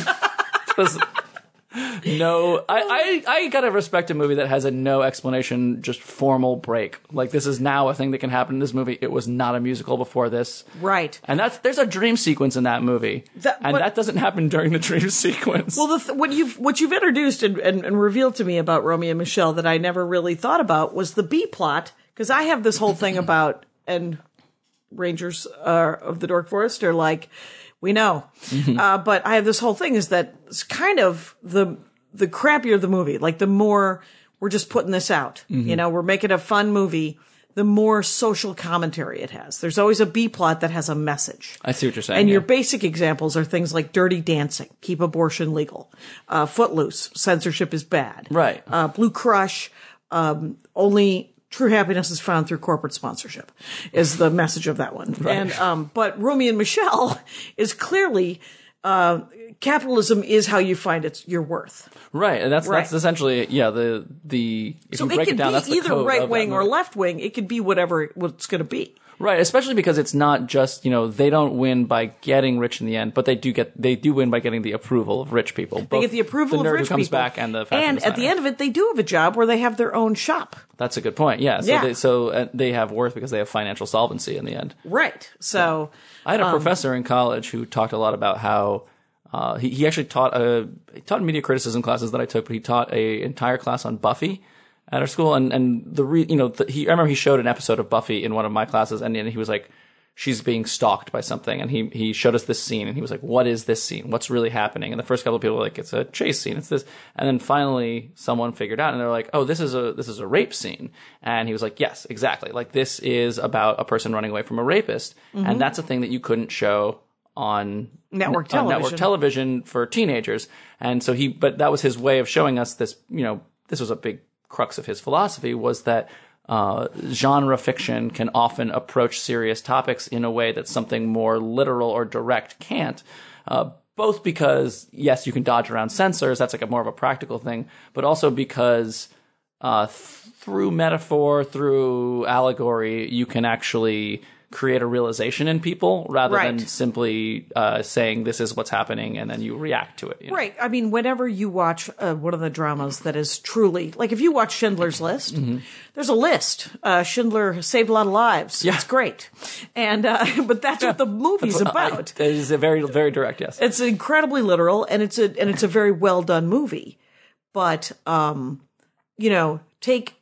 [SPEAKER 4] No, I, I, I gotta respect a movie that has a no explanation, just formal break. Like, this is now a thing that can happen in this movie. It was not a musical before this.
[SPEAKER 3] Right.
[SPEAKER 4] And that's, there's a dream sequence in that movie. That, and but, that doesn't happen during the dream sequence.
[SPEAKER 3] Well, the th- what you've, what you've introduced and, and, and revealed to me about Romy and Michelle that I never really thought about was the B plot, because I have this whole thing about, and Rangers uh, of the Dork Forest are like, we know. Mm-hmm. Uh, but I have this whole thing is that it's kind of the the crappier the movie, like the more we're just putting this out. Mm-hmm. You know, we're making a fun movie, the more social commentary it has. There's always a B plot that has a message.
[SPEAKER 4] I see what you're saying.
[SPEAKER 3] And
[SPEAKER 4] yeah.
[SPEAKER 3] your basic examples are things like Dirty Dancing, keep abortion legal. Uh, Footloose, censorship is bad.
[SPEAKER 4] Right.
[SPEAKER 3] Uh, Blue Crush, um, only true happiness is found through corporate sponsorship, is the message of that one.
[SPEAKER 4] Right.
[SPEAKER 3] And, um, but Romy and Michelle is clearly, uh, capitalism is how you find it's your worth.
[SPEAKER 4] Right. And that's,
[SPEAKER 3] right.
[SPEAKER 4] that's essentially, yeah, the, the, if
[SPEAKER 3] so
[SPEAKER 4] you break
[SPEAKER 3] it,
[SPEAKER 4] it down, that's the
[SPEAKER 3] either
[SPEAKER 4] code
[SPEAKER 3] right wing
[SPEAKER 4] of
[SPEAKER 3] or left wing. It could be whatever it's going to be.
[SPEAKER 4] Right, especially because it's not just, you know, they don't win by getting rich in the end, but they do get, they do win by getting the approval of rich people.
[SPEAKER 3] Both they get the approval
[SPEAKER 4] the nerd
[SPEAKER 3] of rich
[SPEAKER 4] who comes
[SPEAKER 3] people.
[SPEAKER 4] back and the fashion
[SPEAKER 3] And
[SPEAKER 4] designer.
[SPEAKER 3] at the end of it, they do have a job where they have their own shop.
[SPEAKER 4] That's a good point, yeah. So,
[SPEAKER 3] yeah.
[SPEAKER 4] They, so uh, they have worth because they have financial solvency in the end.
[SPEAKER 3] Right. So.
[SPEAKER 4] I had a
[SPEAKER 3] um,
[SPEAKER 4] professor in college who talked a lot about how, uh, he, he actually taught a, he taught media criticism classes that I took, but he taught a entire class on Buffy at our school. And, and the re, you know, the, he, I remember he showed an episode of Buffy in one of my classes and, and he was like, she's being stalked by something. And he, he showed us this scene and he was like, what is this scene? What's really happening? And the first couple of people were like, it's a chase scene. It's this. And then finally someone figured out and they're like, oh, this is a, this is a rape scene. And he was like, yes, exactly. Like this is about a person running away from a rapist. Mm-hmm. And that's a thing that you couldn't show on
[SPEAKER 3] network television.
[SPEAKER 4] On network television for teenagers. And so he, but that was his way of showing us this, you know, this was a big crux of his philosophy was that Uh, genre fiction can often approach serious topics in a way that something more literal or direct can't. Uh, both because, yes, you can dodge around censors, that's like a more of a practical thing, but also because uh, th- through metaphor, through allegory, you can actually create a realization in people rather
[SPEAKER 3] right.
[SPEAKER 4] than simply uh, saying this is what's happening and then you react to it. You know?
[SPEAKER 3] Right. I mean, whenever you watch uh, one of the dramas that is truly, like if you watch Schindler's List, mm-hmm. there's a list. Uh, Schindler saved a lot of lives.
[SPEAKER 4] Yeah.
[SPEAKER 3] It's great. And, uh, but that's what the movie's about.
[SPEAKER 4] It is a very, very direct, yes.
[SPEAKER 3] It's incredibly literal and it's a, and it's a very well done movie. But, um, you know, take,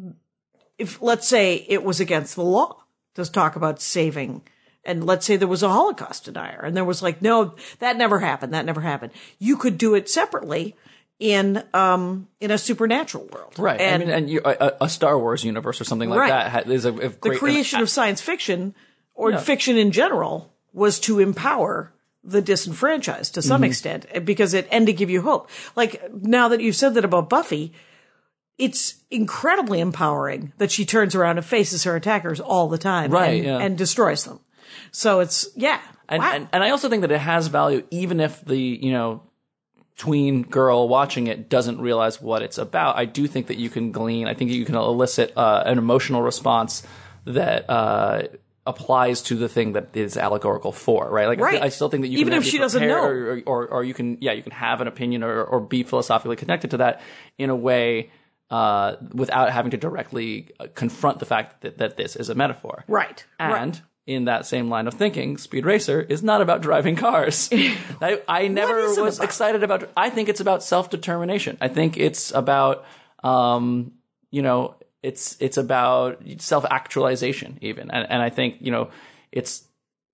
[SPEAKER 3] if let's say it was against the law to talk about saving, and let's say there was a Holocaust denier, and there was like, no, that never happened, that never happened. You could do it separately in um in a supernatural world,
[SPEAKER 4] right?
[SPEAKER 3] And,
[SPEAKER 4] I mean, and you, a, a Star Wars universe or something like
[SPEAKER 3] right.
[SPEAKER 4] that is a, a great.
[SPEAKER 3] The creation of science fiction or
[SPEAKER 4] yeah.
[SPEAKER 3] fiction in general was to empower the disenfranchised to some mm-hmm. extent because it and to give you hope. Like now that you've said that about Buffy, it's incredibly empowering that she turns around and faces her attackers all the time
[SPEAKER 4] right,
[SPEAKER 3] and,
[SPEAKER 4] yeah.
[SPEAKER 3] and destroys them. So it's, yeah.
[SPEAKER 4] And,
[SPEAKER 3] wow.
[SPEAKER 4] and, and I also think that it has value even if the, you know, tween girl watching it doesn't realize what it's about. I do think that you can glean, I think you can elicit uh, an emotional response that uh, applies to the thing that is allegorical for, right? Like,
[SPEAKER 3] right.
[SPEAKER 4] I, I still think that you
[SPEAKER 3] even
[SPEAKER 4] can
[SPEAKER 3] if she doesn't know,
[SPEAKER 4] or, or, or you can, yeah, you can have an opinion or, or be philosophically connected to that in a way Uh, without having to directly confront the fact that, that this is a metaphor.
[SPEAKER 3] Right.
[SPEAKER 4] And
[SPEAKER 3] right.
[SPEAKER 4] in that same line of thinking, Speed Racer is not about driving cars. I, I never was
[SPEAKER 3] about?
[SPEAKER 4] excited about, I think it's about self-determination. I think it's about, um, you know, it's, it's about self-actualization even. And, and I think, you know, it's,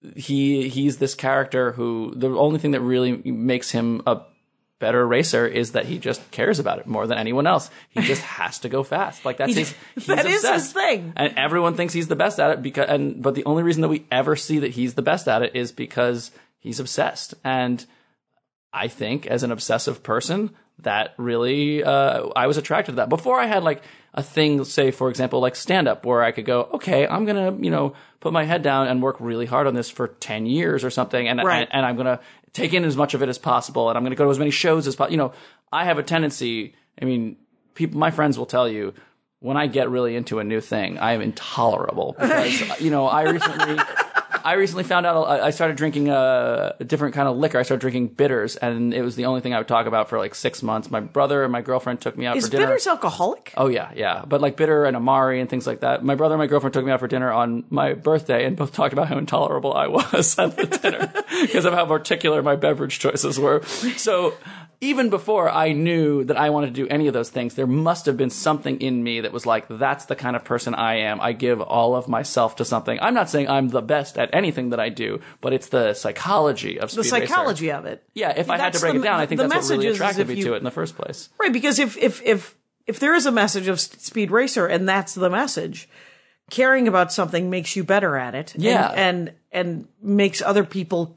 [SPEAKER 4] he he's this character who the only thing that really makes him a better racer is that he just cares about it more than anyone else. He just has to go fast. Like that's
[SPEAKER 3] He-
[SPEAKER 4] his. He's
[SPEAKER 3] that is
[SPEAKER 4] obsessed.
[SPEAKER 3] his thing.
[SPEAKER 4] And everyone thinks he's the best at it because. And but the only reason that we ever see that he's the best at it is because he's obsessed. And I think as an obsessive person, that really uh, I was attracted to that. Before I had like a thing, say for example, like stand up, where I could go, okay, I'm gonna you know put my head down and work really hard on this for ten years or something, and
[SPEAKER 3] Right.
[SPEAKER 4] and, and I'm gonna take in as much of it as possible, and I'm gonna go to as many shows as possible. You know, I have a tendency. I mean, people, my friends will tell you, when I get really into a new thing, I am intolerable because you know I recently. I recently found out I started drinking a, a different kind of liquor. I started drinking bitters, and it was the only thing I would talk about for like six months. My brother and my girlfriend took me out
[SPEAKER 3] Is
[SPEAKER 4] for dinner.
[SPEAKER 3] bitters alcoholic?
[SPEAKER 4] Oh yeah, yeah. But like bitter and Amari and things like that. My brother and my girlfriend took me out for dinner on my birthday, and both talked about how intolerable I was at the dinner because of how particular my beverage choices were. So even before I knew that I wanted to do any of those things, there must have been something in me that was like, that's the kind of person I am. I give all of myself to something. I'm not saying I'm the best at anything that I do, but it's the psychology of Speed
[SPEAKER 3] The psychology of it.
[SPEAKER 4] Yeah, if I had to
[SPEAKER 3] That's
[SPEAKER 4] break
[SPEAKER 3] the-
[SPEAKER 4] it down, I think
[SPEAKER 3] the
[SPEAKER 4] that's what really
[SPEAKER 3] message is
[SPEAKER 4] attracted
[SPEAKER 3] if
[SPEAKER 4] me
[SPEAKER 3] you-
[SPEAKER 4] to it in the first place.
[SPEAKER 3] Right, because if if if if there is a message of S- Speed Racer and that's the message, caring about something makes you better at it.
[SPEAKER 4] Yeah.
[SPEAKER 3] And and, and makes other people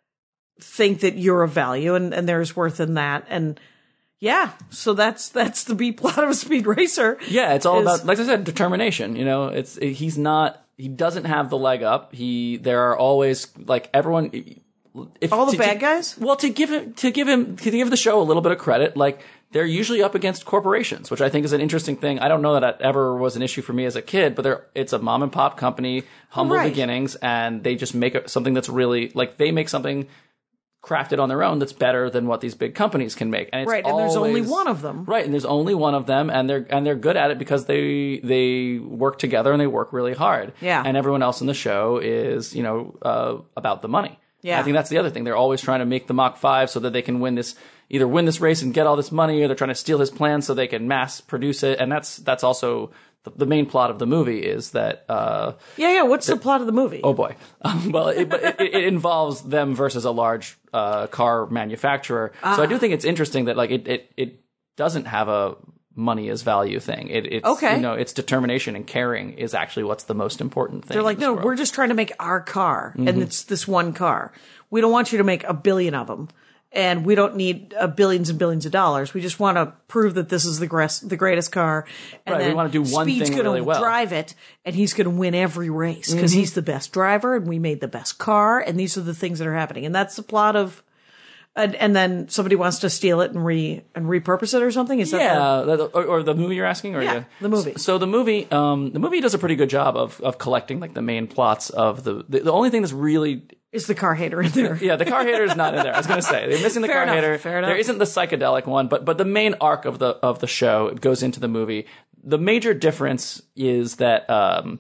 [SPEAKER 3] think that you're of value and, and there's worth in that. And yeah, so that's that's the B plot of Speed Racer.
[SPEAKER 4] Yeah, it's all
[SPEAKER 3] is-
[SPEAKER 4] about, like I said, determination. You know, it's he's not, he doesn't have the leg up. He, there are always like everyone. If,
[SPEAKER 3] all the
[SPEAKER 4] to-
[SPEAKER 3] bad
[SPEAKER 4] to-
[SPEAKER 3] guys?
[SPEAKER 4] Well, to give him, to give him, to give the show a little bit of credit, like they're usually up against corporations, which I think is an interesting thing. I don't know that that ever was an issue for me as a kid, but they're, it's a mom and pop company, humble
[SPEAKER 3] Right.
[SPEAKER 4] beginnings, and they just make a, something that's really like they make something crafted on their own that's better than what these big companies can make. And it's
[SPEAKER 3] Right, and there's only
[SPEAKER 4] always-
[SPEAKER 3] one of them.
[SPEAKER 4] Right, and there's only one of them, and they're and they're good at it because they they work together and they work really hard.
[SPEAKER 3] Yeah.
[SPEAKER 4] And everyone else in the show is, you know, uh, about the money.
[SPEAKER 3] Yeah.
[SPEAKER 4] I think that's the other thing. They're always trying to make the Mach five so that they can win this, either win this race and get all this money, or they're trying to steal his plan so they can mass produce it. And that's that's also the, the main plot of the movie is that. Uh,
[SPEAKER 3] Yeah, yeah. What's the plot of the movie?
[SPEAKER 4] Oh boy! Um, well, it, but it, it involves them versus a large uh, car manufacturer. So I do think it's interesting that like it it, it doesn't have a money as value thing. It, it's
[SPEAKER 3] Okay.
[SPEAKER 4] you know its determination and caring is actually what's the most important thing.
[SPEAKER 3] They're like,
[SPEAKER 4] in this
[SPEAKER 3] no,
[SPEAKER 4] world.
[SPEAKER 3] we're just trying to make our car,
[SPEAKER 4] Mm-hmm.
[SPEAKER 3] and it's this one car. We don't want you to make a billion of them, and we don't need uh, billions and billions of dollars. We just want to prove that this is the gres- the greatest car. And
[SPEAKER 4] Right, we
[SPEAKER 3] then
[SPEAKER 4] wanna do one
[SPEAKER 3] Speed's
[SPEAKER 4] thing
[SPEAKER 3] gonna
[SPEAKER 4] really well. Mm-hmm.
[SPEAKER 3] drive it, and he's going to win every race because he's the best driver, and we made the best car, and these are the things that are happening. And that's the plot of. And, and then somebody wants to steal it and re and repurpose it or something. Is that the,
[SPEAKER 4] Yeah, that- or, or the movie you're asking, or
[SPEAKER 3] Yeah, the movie.
[SPEAKER 4] So the movie, um, the movie does a pretty good job of of collecting like the main plots of the. The, the only thing that's really
[SPEAKER 3] is the car hater in there?
[SPEAKER 4] Yeah, the car hater is not in there. I was going to say they're missing the
[SPEAKER 3] Fair
[SPEAKER 4] car
[SPEAKER 3] enough,
[SPEAKER 4] hater.
[SPEAKER 3] fair enough.
[SPEAKER 4] There isn't the psychedelic one, but but the main arc of the of the show goes into the movie. The major difference is that um,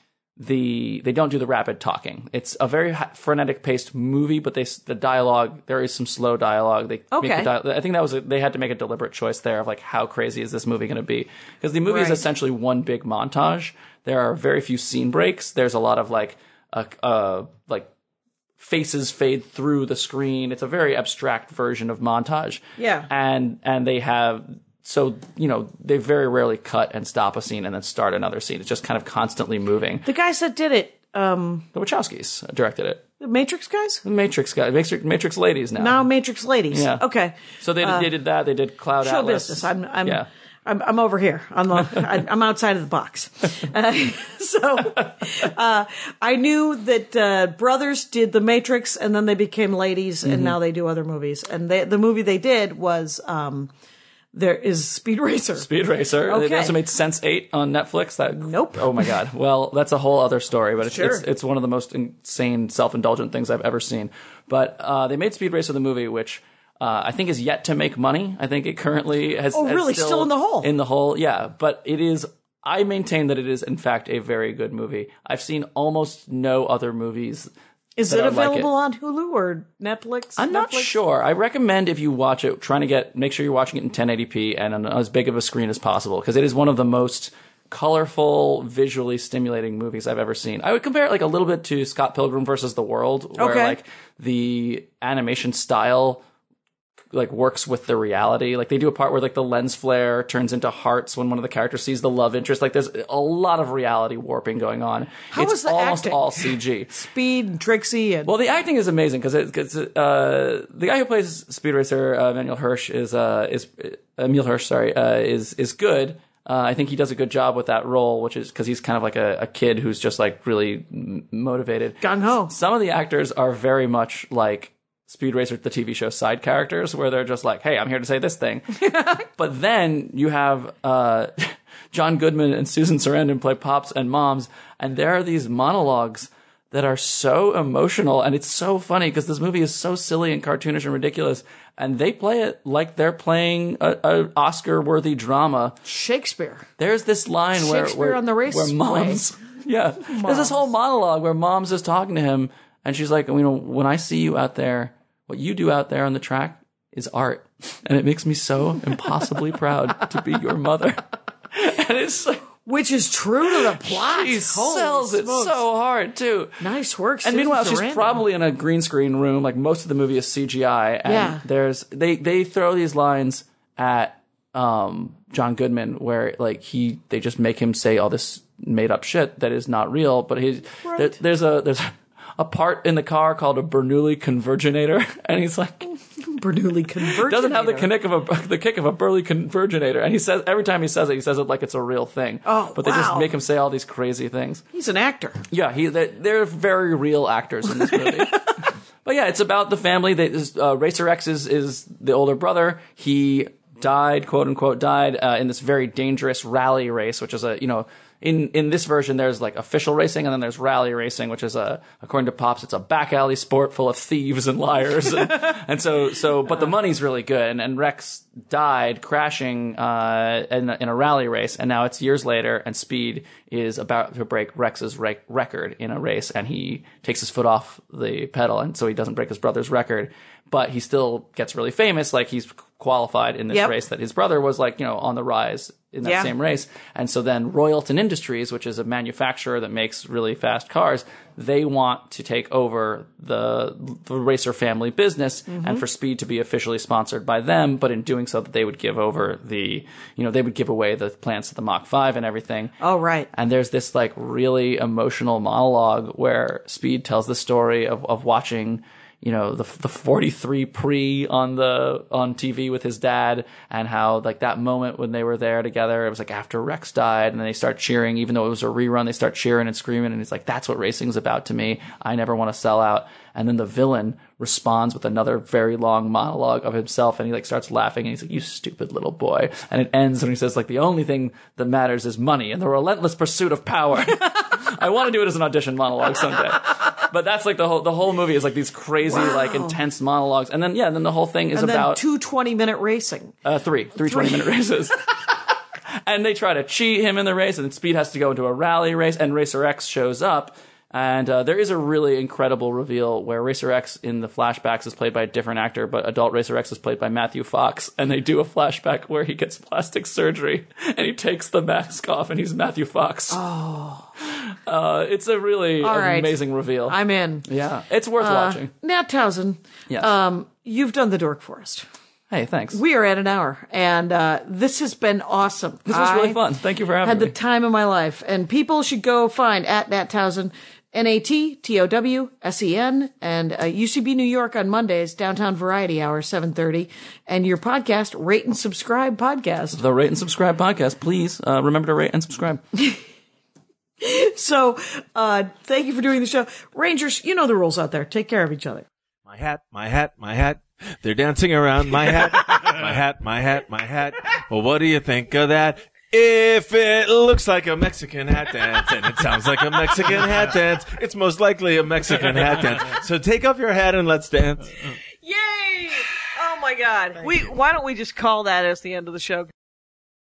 [SPEAKER 4] the they don't do the rapid talking. It's a very frenetic paced movie, but they the dialogue there is some slow dialogue. They
[SPEAKER 3] Okay.
[SPEAKER 4] make the dia- I think that was a, they had to make a deliberate choice there of like how crazy is this movie going to be, because the movie is
[SPEAKER 3] Right.
[SPEAKER 4] essentially one big montage. There are very few scene breaks. There's a lot of like uh, uh like faces fade through the screen. It's a very abstract version of montage.
[SPEAKER 3] Yeah.
[SPEAKER 4] And and they have so you know they very rarely cut and stop a scene and then start another scene. It's just kind of constantly moving.
[SPEAKER 3] The guys that did it, um,
[SPEAKER 4] The Wachowskis directed it.
[SPEAKER 3] the Matrix guys.
[SPEAKER 4] The Matrix guys, Matrix, Matrix ladies now.
[SPEAKER 3] Now Matrix ladies.
[SPEAKER 4] Yeah.
[SPEAKER 3] Okay.
[SPEAKER 4] So they they did that. They did Cloud
[SPEAKER 3] Show
[SPEAKER 4] Atlas.
[SPEAKER 3] business. I'm I'm,
[SPEAKER 4] yeah.
[SPEAKER 3] I'm I'm over here. I'm uh, I- I'm outside of the box. Uh, so uh, I knew that uh, brothers did the Matrix, and then they became ladies,
[SPEAKER 4] Mm-hmm.
[SPEAKER 3] and now they do other movies. And they, the movie they did was um, there is Speed Racer.
[SPEAKER 4] Speed Racer. They
[SPEAKER 3] Okay.
[SPEAKER 4] also made Sense eight on Netflix. That
[SPEAKER 3] Nope.
[SPEAKER 4] Oh my god. Well, that's a whole other story, but it's
[SPEAKER 3] Sure.
[SPEAKER 4] it's, it's one of the most insane self-indulgent things I've ever seen. But uh, they made Speed Racer the movie, which uh, I think is yet to make money. I think it currently has.
[SPEAKER 3] Oh,
[SPEAKER 4] has
[SPEAKER 3] really? Still in the hole?
[SPEAKER 4] In the hole, yeah. But it is. I maintain that it is in fact a very good movie. I've seen almost no other movies.
[SPEAKER 3] Is
[SPEAKER 4] that
[SPEAKER 3] it
[SPEAKER 4] are like
[SPEAKER 3] available on Hulu or Netflix?
[SPEAKER 4] I'm not
[SPEAKER 3] Netflix?
[SPEAKER 4] sure. I recommend if you watch it, trying to get make sure you're watching it in ten eighty p and on as big of a screen as possible, because it is one of the most colorful, visually stimulating movies I've ever seen. I would compare it like a little bit to Scott Pilgrim versus the World, where
[SPEAKER 3] Okay.
[SPEAKER 4] like the animation style like works with the reality. Like they do a part where like the lens flare turns into hearts when one of the characters sees the love interest. Like there's a lot of reality warping going on.
[SPEAKER 3] How
[SPEAKER 4] it's
[SPEAKER 3] is the
[SPEAKER 4] almost
[SPEAKER 3] acting?
[SPEAKER 4] all C G.
[SPEAKER 3] Speed and Trixie and
[SPEAKER 4] Well, the acting is amazing because it, cause, uh, the guy who plays Speed Racer, uh, Emil Hirsch, is uh, is uh, Emil Hirsch, sorry, uh, is is good. Uh, I think he does a good job with that role, which is because he's kind of like a, a kid who's just like really m- motivated.
[SPEAKER 3] gung ho.
[SPEAKER 4] Some of the actors are very much like Speed Racer, the T V show, side characters, where they're just like, hey, I'm here to say this thing. But then you have uh, John Goodman and Susan Sarandon play Pops and Moms, and there are these monologues that are so emotional, and it's so funny because this movie is so silly and cartoonish and ridiculous, and they play it like they're playing a, a Oscar-worthy drama.
[SPEAKER 3] Shakespeare.
[SPEAKER 4] There's this line where
[SPEAKER 3] Shakespeare
[SPEAKER 4] where,
[SPEAKER 3] on the raceway.
[SPEAKER 4] where moms, yeah, there's this whole monologue where Mom's is talking to him, and she's like, you know, when I see you out there, what you do out there on the track is art, and it makes me so impossibly proud to be your mother. And it's like,
[SPEAKER 3] Which is true to the plot.
[SPEAKER 4] she
[SPEAKER 3] Holy
[SPEAKER 4] sells it
[SPEAKER 3] smokes.
[SPEAKER 4] so hard too.
[SPEAKER 3] Nice work.
[SPEAKER 4] And
[SPEAKER 3] Susan
[SPEAKER 4] meanwhile, she's
[SPEAKER 3] Sarandon.
[SPEAKER 4] probably in a green screen room. Like most of the movie is C G I. And
[SPEAKER 3] Yeah.
[SPEAKER 4] there's they they throw these lines at um, John Goodman where like he they just make him say all this made up shit that is not real. But he
[SPEAKER 3] Right.
[SPEAKER 4] there, there's a there's a part in the car called a Bernoulli converginator, and he's like.
[SPEAKER 3] Bernoulli converginator.
[SPEAKER 4] Doesn't have the kick of a the kick of a Burley converginator, and he says every time he says it, he says it like it's a real thing.
[SPEAKER 3] Oh,
[SPEAKER 4] but they just
[SPEAKER 3] wow.
[SPEAKER 4] make him say all these crazy things.
[SPEAKER 3] He's an actor.
[SPEAKER 4] Yeah, he they're, they're very real actors in this movie. But yeah, it's about the family. They, this, uh, Racer X is is the older brother. He died, quote unquote, died uh, in this very dangerous rally race, which is a you know. In in this version, there's like official racing, and then there's rally racing, which is a according to Pops, it's a back alley sport full of thieves and liars, and, and so so. But the money's really good, and, and Rex died crashing uh, in a, in a rally race, and now it's years later, and Speed is about to break Rex's re- record in a race, and he takes his foot off the pedal, and so he doesn't break his brother's record, but he still gets really famous, like he's qualified in this
[SPEAKER 3] Yep.
[SPEAKER 4] race that his brother was like you know on the rise in that
[SPEAKER 3] Yeah.
[SPEAKER 4] same race. And so then Royalton Industries, which is a manufacturer that makes really fast cars, they want to take over the, the Racer family business
[SPEAKER 3] Mm-hmm.
[SPEAKER 4] and for Speed to be officially sponsored by them. But in doing so, that they would give over the, you know, they would give away the plans to the Mach five and everything.
[SPEAKER 3] Oh, right.
[SPEAKER 4] And there's this like really emotional monologue where Speed tells the story of, of watching you know, the the forty-three pre on the on T V with his dad, and how like that moment when they were there together, it was like after Rex died, and then they start cheering, even though it was a rerun, they start cheering and screaming, and he's like, that's what racing's about to me. I never want to sell out. And then the villain responds with another very long monologue of himself, and he like starts laughing, and he's like, you stupid little boy. And it ends when he says like, the only thing that matters is money and the relentless pursuit of power. I want to do it as an audition monologue someday. But that's like the whole the whole movie is like these crazy
[SPEAKER 3] Wow.
[SPEAKER 4] like intense monologues, and then yeah, then the whole thing is
[SPEAKER 3] And then
[SPEAKER 4] about
[SPEAKER 3] two twenty-minute racing.
[SPEAKER 4] uh, three three twenty minute races. And they try to cheat him in the race, and then Speed has to go into a rally race, and Racer X shows up. And uh, there is a really incredible reveal where Racer X in the flashbacks is played by a different actor, but adult Racer X is played by Matthew Fox. And they do a flashback where he gets plastic surgery and he takes the mask off and he's Matthew Fox.
[SPEAKER 3] Oh.
[SPEAKER 4] Uh, it's a really
[SPEAKER 3] All right.
[SPEAKER 4] amazing reveal.
[SPEAKER 3] I'm in.
[SPEAKER 4] yeah, it's worth watching.
[SPEAKER 3] Nat Townsend,
[SPEAKER 4] Yes.
[SPEAKER 3] um, you've done the Dork Forest.
[SPEAKER 4] Hey, thanks.
[SPEAKER 3] We are at an hour, and uh, this has been awesome.
[SPEAKER 4] This was really
[SPEAKER 3] I
[SPEAKER 4] fun. Thank you for having
[SPEAKER 3] had
[SPEAKER 4] me.
[SPEAKER 3] the time of my life, and people should go find at Nat Townsend, N A T T O W S E N, and uh, U C B New York on Mondays, Downtown Variety Hour, seven thirty, and your podcast, Rate and Subscribe Podcast.
[SPEAKER 4] The Rate and Subscribe podcast. Please uh, remember to rate and subscribe.
[SPEAKER 3] So, uh, thank you for doing the show. Rangers, you know the rules out there. Take care of each other.
[SPEAKER 5] My hat, my hat, my hat. They're dancing around my hat, my hat, my hat, my hat. Well, what do you think of that? If it looks like a Mexican hat dance and it sounds like a Mexican hat dance, it's most likely a Mexican hat dance. So take off your hat and let's dance.
[SPEAKER 6] Yay! Oh my God. We, why don't we just call that as the end of the show?